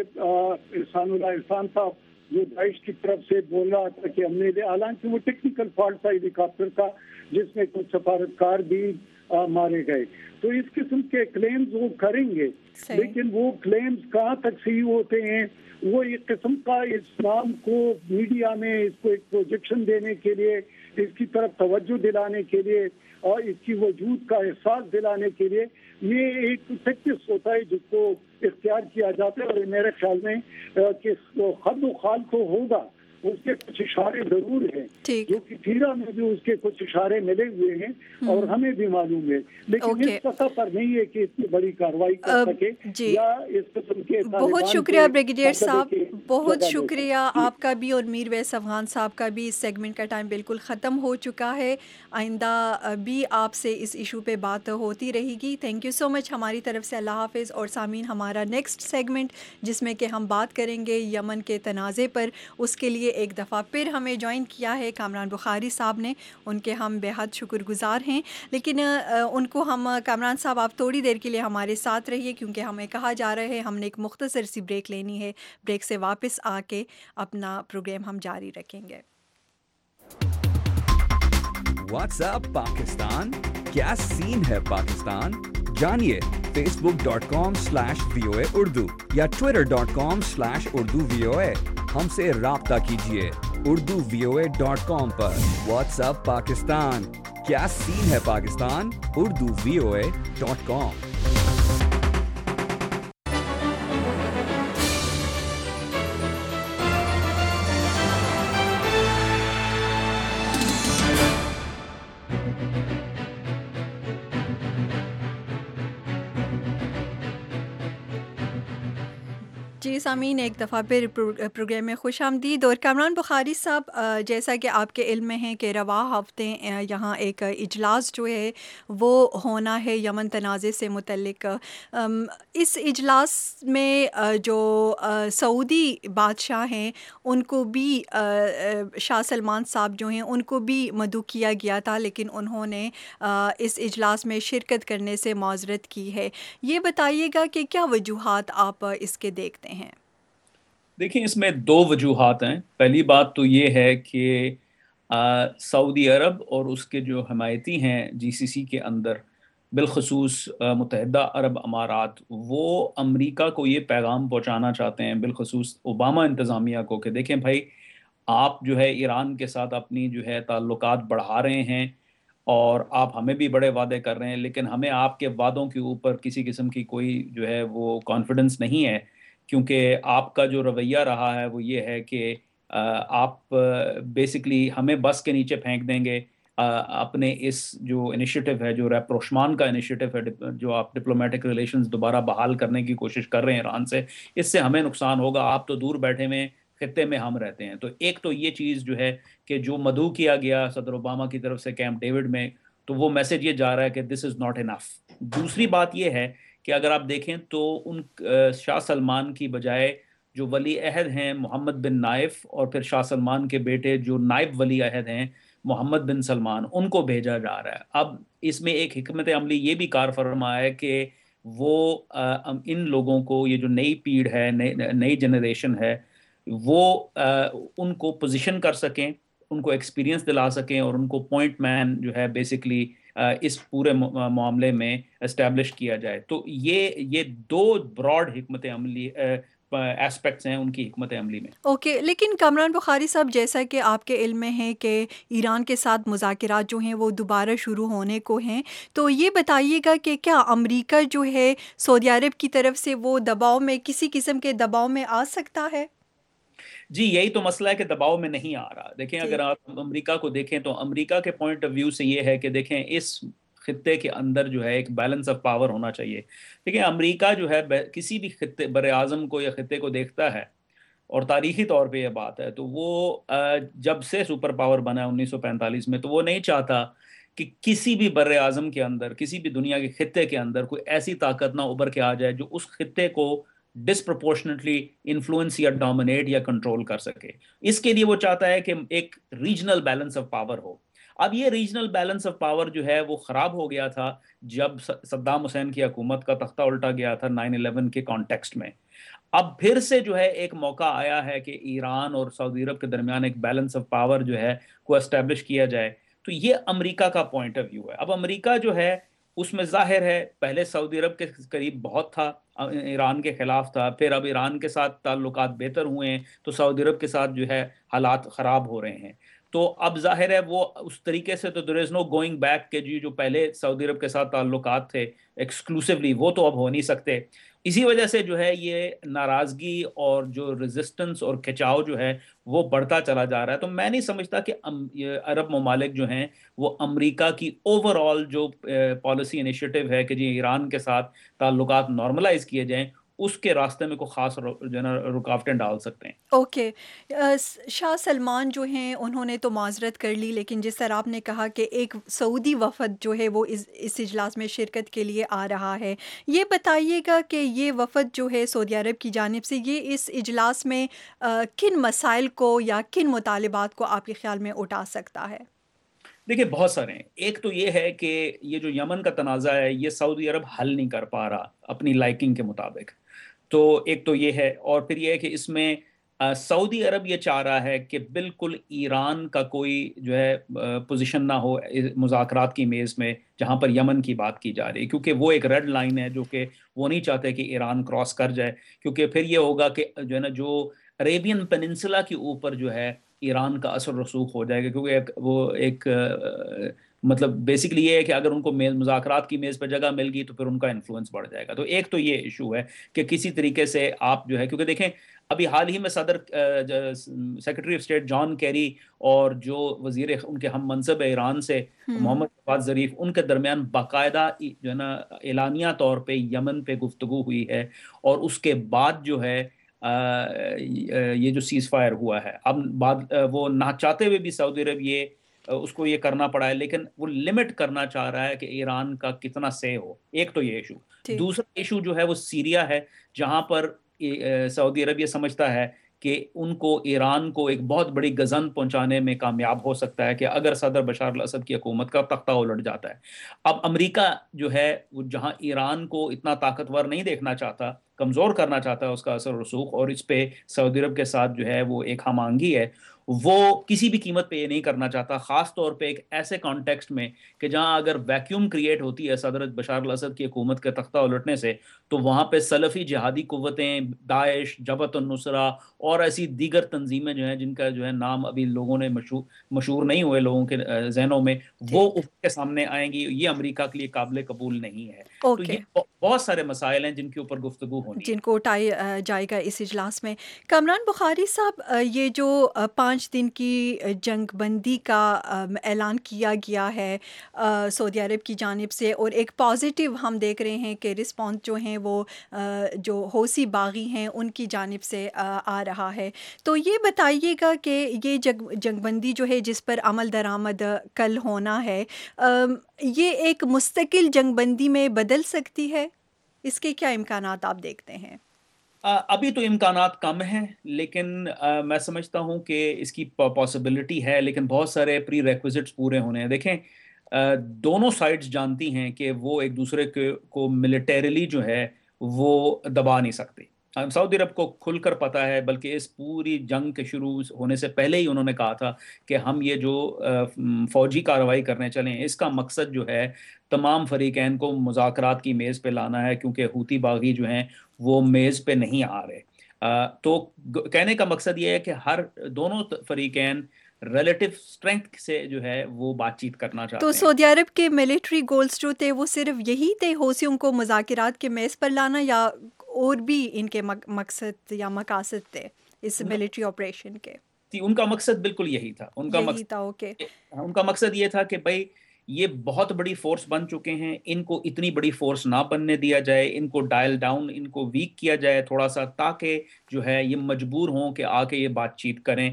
[SPEAKER 8] इरफान साहब जो दाइश की तरफ से बोल रहा था कि हमने, हालांकि वो टेक्निकल फॉल्ट था हेलीकॉप्टर का जिसमें कुछ सफारतकार भी मारे गए। तो इस किस्म के क्लेम्स वो करेंगे, लेकिन वो क्लेम्स कहाँ तक सही होते हैं, वो एक किस्म का इस्लाम को मीडिया में इसको एक प्रोजेक्शन देने के लिए, इसकी तरफ तवज्जो दिलाने के लिए और इसकी वजूद का एहसास दिलाने के लिए ये एक टैक्टिक्स होता है जिसको इख्तियार किया जाता है। और मेरे ख्याल में कि हद व खाल तो होगा, उसके कुछ इशारे जरूर हैं, जो कि सीरा में भी उसके कुछ इशारे मिले हुए हैं और हमें भी मालूम है, लेकिन इस सतह पर नहीं है कि इतनी बड़ी कार्रवाई कर सके या इस किस्म के।
[SPEAKER 2] बहुत शुक्रिया ब्रिगेडियर साहब, बहुत शुक्रिया आपका भी और मीर वैस अफगान साहब का भी। इस सेगमेंट का टाइम बिल्कुल ख़त्म हो चुका है, आइंदा भी आपसे इस इशू पे बात होती रहेगी। थैंक यू सो मच हमारी तरफ से, अल्लाह हाफिज़। और सामीन, हमारा नेक्स्ट सेगमेंट जिसमें कि हम बात करेंगे यमन के तनाज़े पर, उसके लिए एक दफ़ा फिर हमें ज्वाइन किया है कामरान बुखारी साहब ने, उनके हम बेहद शुक्रगुजार हैं। लेकिन उनको हम, कामरान साहब आप थोड़ी देर के लिए हमारे साथ रहिए क्योंकि हमें कहा जा रहा है हमने एक मुख्तसर सी ब्रेक लेनी है। ब्रेक से वापस आके अपना प्रोग्राम हम जारी रखेंगे।
[SPEAKER 6] व्हाट्सएप पाकिस्तान, क्या सीन है पाकिस्तान? जानिए facebook.com/VOA Urdu या twitter.com/Urdu VOA। हमसे राब्ता कीजिए urduvoa.com पर। व्हाट्सएप पाकिस्तान, क्या सीन है पाकिस्तान? urduvoa.com।
[SPEAKER 2] जी सामीन, एक दफ़ा फिर प्रोग्राम में खुश आमदीद। और कामरान बुखारी साहब, जैसा कि आपके इल्म में है कि रवा हफ्ते यहाँ एक इजलास जो है वो होना है यमन तनाज़े से मुतल्लिक। इस इजलास में जो सऊदी बादशाह हैं उनको भी शाह सलमान साहब जो हैं उनको भी मदऊ किया गया था, लेकिन उन्होंने इस इजलास में शिरकत करने से माज़रत की है। ये बताइएगा कि क्या वजूहात आप इसके देखते हैं?
[SPEAKER 4] देखिए, इसमें दो वजूहात हैं। पहली बात तो ये है कि सऊदी अरब और उसके जो हमायती हैं जीसीसी के अंदर, बिलखसूस मुत्तहिदा अरब अमारात, वो अमेरिका को ये पैगाम पहुंचाना चाहते हैं, बिलखसूस ओबामा इंतज़ामिया को, कि देखें भाई, आप जो है ईरान के साथ अपनी जो है ताल्लुकात बढ़ा रहे हैं और आप हमें भी बड़े वादे कर रहे हैं, लेकिन हमें आपके वादों के ऊपर किसी किस्म की कोई जो है वो कॉन्फिडेंस नहीं है, क्योंकि आपका जो रवैया रहा है वो ये है कि आप बेसिकली हमें बस के नीचे फेंक देंगे। अपने इस जो इनिशिएटिव है, जो रैप्रोशमान का इनिशिएटिव है, जो आप डिप्लोमेटिक रिलेशंस दोबारा बहाल करने की कोशिश कर रहे हैं ईरान से, इससे हमें नुकसान होगा, आप तो दूर बैठे में खित्ते में हम रहते हैं। तो एक तो ये चीज़ जो है कि जो मदऊ किया गया सदर ओबामा की तरफ से कैंप डेविड में, तो वो मैसेज ये जा रहा है कि दिस इज़ नॉट इनफ। दूसरी बात ये है कि अगर आप देखें तो उन शाह सलमान की बजाय जो वली अहद हैं मोहम्मद बिन नाइफ, और फिर शाह सलमान के बेटे जो नायब वली अहद हैं मोहम्मद बिन सलमान, उनको भेजा जा रहा है। अब इसमें एक हिकमत अमली ये भी कार फरमा है कि वो इन लोगों को, ये जो नई पीढ़ है, नई जनरेशन है, वो उनको पोजीशन कर सकें, उनको एक्सपीरियंस दिला सकें और उनको पॉइंट मैन जो है बेसिकली इस पूरे मामले में एस्टैब्लिश किया जाए। तो ये दो ब्रॉड हिकमत अमली एस्पेक्ट्स हैं उनकी हिकमत अमली में।
[SPEAKER 2] ओके, लेकिन कामरान बुखारी साहब, जैसा कि आपके इल्म में है कि ईरान के साथ मुज़ाकरात जो हैं वो दोबारा शुरू होने को हैं, तो ये बताइएगा कि क्या अमेरिका जो है सऊदी अरब की तरफ से वो दबाव में, किसी किस्म के दबाव में आ सकता है?
[SPEAKER 4] जी, यही तो मसला है कि दबाव में नहीं आ रहा। देखें, अगर आप अमेरिका को देखें तो अमेरिका के पॉइंट ऑफ व्यू से ये है कि देखें, इस खित्ते के अंदर जो है एक बैलेंस ऑफ पावर होना चाहिए। देखिए, अमेरिका जो है किसी भी खित्ते बर आज़म को या खित्ते को देखता है, और तारीखी तौर पे ये बात है, तो वो जब से सुपर पावर बना है 1945 में, तो वो नहीं चाहता कि किसी भी बर आज़म के अंदर, किसी भी दुनिया के खित्ते के अंदर कोई ऐसी ताकत ना उभर के आ जाए जो उस खित्ते को डिसप्रोपोर्शनेटली इन्फ्लुएंस या डोमिनेट या कंट्रोल कर सके। इसके लिए वो चाहता है कि एक रीजनल बैलेंस ऑफ पावर हो। अब ये रीजनल बैलेंस ऑफ पावर जो है वो ख़राब हो गया था जब सद्दाम हुसैन की हुकूमत का तख्ता उल्टा गया था 9/11 के कॉन्टेक्स्ट में। अब फिर से जो है एक मौका आया है कि ईरान और सऊदी अरब के दरमियान एक बैलेंस ऑफ पावर जो है को एस्टेब्लिश किया जाए। तो ये अमेरिका का पॉइंट ऑफ व्यू है। अब अमेरिका जो है उसमें जाहिर है पहले सऊदी अरब के करीब बहुत था, ईरान के खिलाफ था, फिर अब ईरान के साथ ताल्लुकात बेहतर हुए हैं तो सऊदी अरब के साथ जो है हालात ख़राब हो रहे हैं। तो अब जाहिर है वो उस तरीके से तो there is no going back के जो पहले सऊदी अरब के साथ ताल्लुकात थे एक्सक्लूसिवली, वो तो अब हो नहीं सकते। इसी वजह से जो है ये नाराज़गी और जो रेजिस्टेंस और खिंचाव जो है वो बढ़ता चला जा रहा है। तो मैं नहीं समझता कि अरब ममालिक जो हैं वो अमेरिका की ओवरऑल जो पॉलिसी इनिशिएटिव है कि जी ईरान के साथ ताल्लुकात नॉर्मलाइज किए जाएं, उसके रास्ते में कोई ख़ास रुकावटें डाल सकते हैं।
[SPEAKER 2] ओके, शाह सलमान जो हैं उन्होंने तो माज़रत कर ली, लेकिन जिस तरह आपने कहा कि एक सऊदी वफ़द जो है वो इस इजलास में शिरकत के लिए आ रहा है, ये बताइएगा कि ये वफ़द जो है सऊदी अरब की जानिब से ये इस इजलास में किन मसाइल को या किन मुतालिबात को आपके ख़्याल में उठा सकता है?
[SPEAKER 4] देखिए, बहुत सारे हैं। एक तो ये है कि ये जो यमन का तनाज़ा है ये सऊदी अरब हल नहीं कर पा रहा अपनी लाइकिंग के मुताबिक, तो एक तो ये है। और फिर ये है कि इसमें सऊदी अरब ये चाह रहा है कि बिल्कुल ईरान का कोई जो है पोजीशन ना हो मुज़ाकरात की मेज़ में जहाँ पर यमन की बात की जा रही है, क्योंकि वो एक रेड लाइन है जो कि वो नहीं चाहते कि ईरान क्रॉस कर जाए, क्योंकि फिर ये होगा कि जो है ना जो अरेबियन पेनिनसुला के ऊपर जो है ईरान का असर रसूख हो जाएगा, क्योंकि मतलब बेसिकली ये है कि अगर उनको मुज़ाकरात की मेज़ पर जगह मिल गई तो फिर उनका इन्फ्लुएंस बढ़ जाएगा। तो एक तो ये इशू है कि किसी तरीके से आप जो है, क्योंकि देखें अभी हाल ही में secretary of state John Kerry और जो वजीर उनके हम मनसब है ईरान से मोहम्मद जवाद ज़रीफ, उनके दरमियान बाकायदा जो है ना एलानिया तौर पे यमन पे गुफ्तगू हुई है, और उसके बाद जो है یہ جو سیز فائر ہوا ہے. اب وہ نہ چاہتے ہوئے بھی سعودی عرب اس کو یہ کرنا پڑا ہے, لیکن وہ لمٹ کرنا چاہ رہا ہے کہ ایران کا کتنا سے ہو. ایک تو یہ ایشو. دوسرا ایشو جو ہے وہ سیریا ہے, جہاں پر سعودی عرب یہ سمجھتا ہے کہ ان کو ایران کو ایک بہت بڑی گزن پہنچانے میں کامیاب ہو سکتا ہے کہ اگر صدر بشار الاسد کی حکومت کا تختہ الٹ جاتا ہے. اب امریکہ جو ہے وہ جہاں ایران کو اتنا طاقتور نہیں دیکھنا چاہتا, کمزور کرنا چاہتا ہے اس کا اثر و رسوخ, اور اس پہ سعودی عرب کے ساتھ جو ہے وہ ایک ہم آہنگی ہے, وہ کسی بھی قیمت پہ یہ نہیں کرنا چاہتا, خاص طور پہ ایک ایسے کانٹیکسٹ میں کہ جہاں اگر ویکیوم کریٹ ہوتی ہے صدر بشار الاسد کی حکومت کے تختہ الٹنے سے, تو وہاں پہ سلفی جہادی قوتیں, داعش, جبہت النصرہ اور ایسی دیگر تنظیمیں جو ہیں جن کا جو ہے نام ابھی لوگوں نے مشہور نہیں ہوئے لوگوں کے ذہنوں میں, وہ اس کے سامنے آئیں گی. یہ امریکہ کے لیے قابل قبول نہیں ہے. تو یہ بہت سارے مسائل ہیں جن کے اوپر گفتگو ہونی,
[SPEAKER 2] جن کو اٹھایا جائے گا اس اجلاس میں. کامران بخاری صاحب, یہ جو 5 دن کی جنگ بندی کا اعلان کیا گیا ہے سعودی عرب کی جانب سے, اور ایک پازیٹیو ہم دیکھ رہے ہیں کہ رسپانس جو ہیں وہ جو حوثی باغی ہیں ان کی جانب سے آ رہا ہے, تو یہ بتائیے گا کہ یہ جنگ بندی جو ہے جس پر عمل درآمد کل ہونا ہے, یہ ایک مستقل جنگ بندی میں بدل سکتی ہے؟ اس کے کیا امکانات آپ دیکھتے ہیں؟
[SPEAKER 4] ابھی تو امکانات کم ہیں, لیکن میں سمجھتا ہوں کہ اس کی پاسبلٹی ہے, لیکن بہت سارے پری ریکوزٹس پورے ہونے ہیں. دیکھیں, دونوں سائڈز جانتی ہیں کہ وہ ایک دوسرے کو ملیٹریلی جو ہے وہ دبا نہیں سکتی. سعودی عرب کو کھل کر پتہ ہے, بلکہ اس پوری جنگ کے شروع ہونے سے پہلے ہی انہوں نے کہا تھا کہ ہم یہ جو فوجی کارروائی کرنے چلیں, اس کا مقصد جو ہے تمام فریقین کو مذاکرات کی میز پہ لانا ہے, کیونکہ حوثی باغی جو ہیں وہ میز پہ نہیں آ رہے. تو کہنے کا مقصد یہ ہے کہ دونوں فریقین ریلیٹیو اسٹرینتھ سے جو ہے وہ بات چیت کرنا چاہتے ہیں.
[SPEAKER 2] تو سعودی عرب کے ملٹری گولز جو تھے وہ صرف یہی تھے, حوثیوں کو مذاکرات کے میز پر لانا, یا اور بھی ان کے مقصد یا مقاصد تھے اس ملٹری آپریشن کے؟
[SPEAKER 4] ان کا مقصد بالکل یہی تھا. ان کا مقصد یہ تھا کہ بھائی یہ بہت بڑی فورس بن چکے ہیں, ان کو اتنی بڑی فورس نہ بننے دیا جائے, ان کو ڈائل ڈاؤن, ان کو ویک کیا جائے تھوڑا سا, تاکہ جو ہے یہ مجبور ہوں کہ آ کے یہ بات چیت کریں.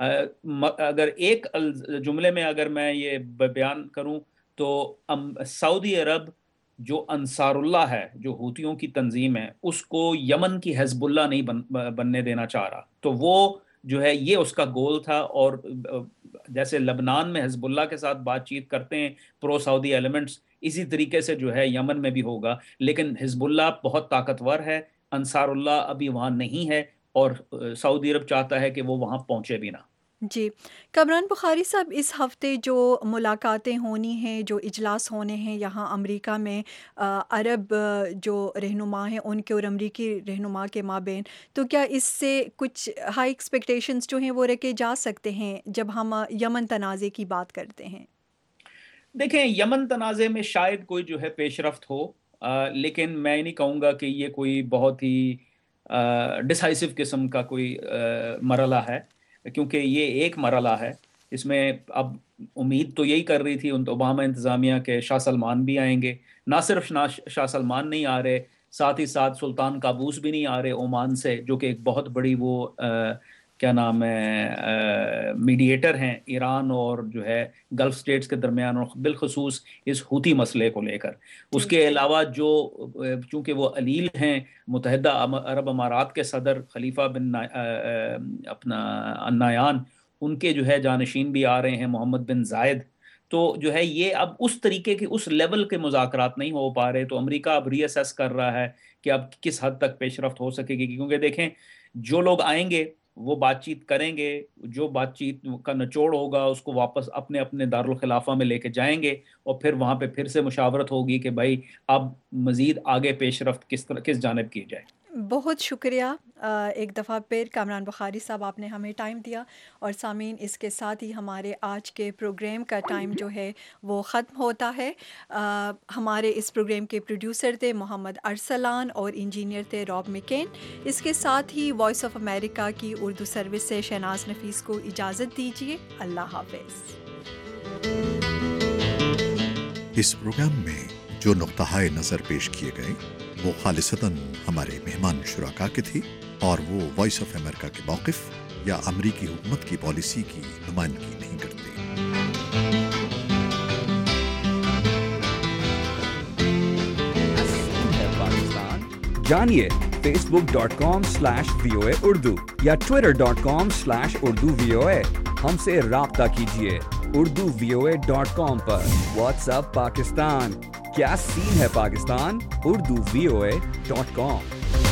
[SPEAKER 4] اگر ایک جملے میں اگر میں یہ بیان کروں تو سعودی عرب جو انصار اللہ ہے, جو حوثیوں کی تنظیم ہے, اس کو یمن کی حزب اللہ نہیں بننے دینا چاہ رہا. تو وہ جو ہے یہ اس کا گول تھا, اور جیسے لبنان میں حزب اللہ کے ساتھ بات چیت کرتے ہیں پرو سعودی ایلیمنٹس, اسی طریقے سے جو ہے یمن میں بھی ہوگا. لیکن حزب اللہ بہت طاقتور ہے, انصار اللہ ابھی وہاں نہیں ہے, اور سعودی عرب چاہتا ہے کہ وہ وہاں پہنچے بھی نہ.
[SPEAKER 2] جی کامران بخاری صاحب, اس ہفتے جو ملاقاتیں ہونی ہیں, جو اجلاس ہونے ہیں یہاں امریکہ میں عرب جو رہنما ہیں ان کے اور امریکی رہنما کے مابین, تو کیا اس سے کچھ ہائی ایکسپیکٹیشنز جو ہیں وہ رکھے جا سکتے ہیں جب ہم یمن تنازع کی بات کرتے ہیں؟
[SPEAKER 4] دیکھیں, یمن تنازع میں شاید کوئی جو ہے پیش رفت ہو, لیکن میں نہیں کہوں گا کہ یہ کوئی بہت ہی ڈیسائسو قسم کا کوئی مرحلہ ہے, کیونکہ یہ ایک مرحلہ ہے. اس میں اب امید تو یہی کر رہی تھی اوباما انتظامیہ کے شاہ سلمان بھی آئیں گے. نہ صرف شاہ سلمان نہیں آ رہے, ساتھ ہی ساتھ سلطان قابوس بھی نہیں آ رہے عمان سے, جو کہ ایک بہت بڑی وہ کیا نام ہے میڈیٹر ہیں ایران اور جو ہے گلف سٹیٹس کے درمیان, اور بالخصوص اس حوثی مسئلے کو لے کر. اس کے علاوہ جو چونکہ وہ علیل ہیں, متحدہ عرب امارات کے صدر خلیفہ بن اپنا النایان, ان کے جو ہے جانشین بھی آ رہے ہیں, محمد بن زائد. تو جو ہے یہ اب اس طریقے کے اس لیول کے مذاکرات نہیں ہو پا رہے. تو امریکہ اب ری اسیس کر رہا ہے کہ اب کس حد تک پیش رفت ہو سکے گی, کیونکہ دیکھیں جو لوگ آئیں گے وہ بات چیت کریں گے, جو بات چیت کا نچوڑ ہوگا اس کو واپس اپنے اپنے دارالخلافہ میں لے کے جائیں گے, اور پھر وہاں پہ پھر سے مشاورت ہوگی کہ بھائی اب مزید آگے پیش رفت کس جانب کی جائے.
[SPEAKER 2] بہت شکریہ ایک دفعہ پھر کامران بخاری صاحب, آپ نے ہمیں ٹائم دیا. اور سامعین, اس کے ساتھ ہی ہمارے آج کے پروگرام کا ٹائم جو ہے وہ ختم ہوتا ہے. ہمارے اس پروگرام کے پروڈیوسر تھے محمد ارسلان اور انجینئر تھے راب مکین. اس کے ساتھ ہی وائس آف امریکہ کی اردو سروس سے شہناز نفیس کو اجازت دیجیے. اللہ حافظ.
[SPEAKER 10] اس پروگرام میں جو نقطۂ نظر پیش کیے گئے وہ خالصتاً ہمارے مہمان شرکا کے تھے اور وہ وائس آف امریکہ کے موقف یا امریکی حکومت کی پالیسی کی نمائندگی نہیں کرتے۔
[SPEAKER 6] جانیے facebook.com/VOA Urdu یا twitter.com/Urdu VOA۔ ہم سے رابطہ کیجیے urduvoa.com پر۔ واٹس ایپ پاکستان، کیا سین ہے پاکستان؟ urduvoa.com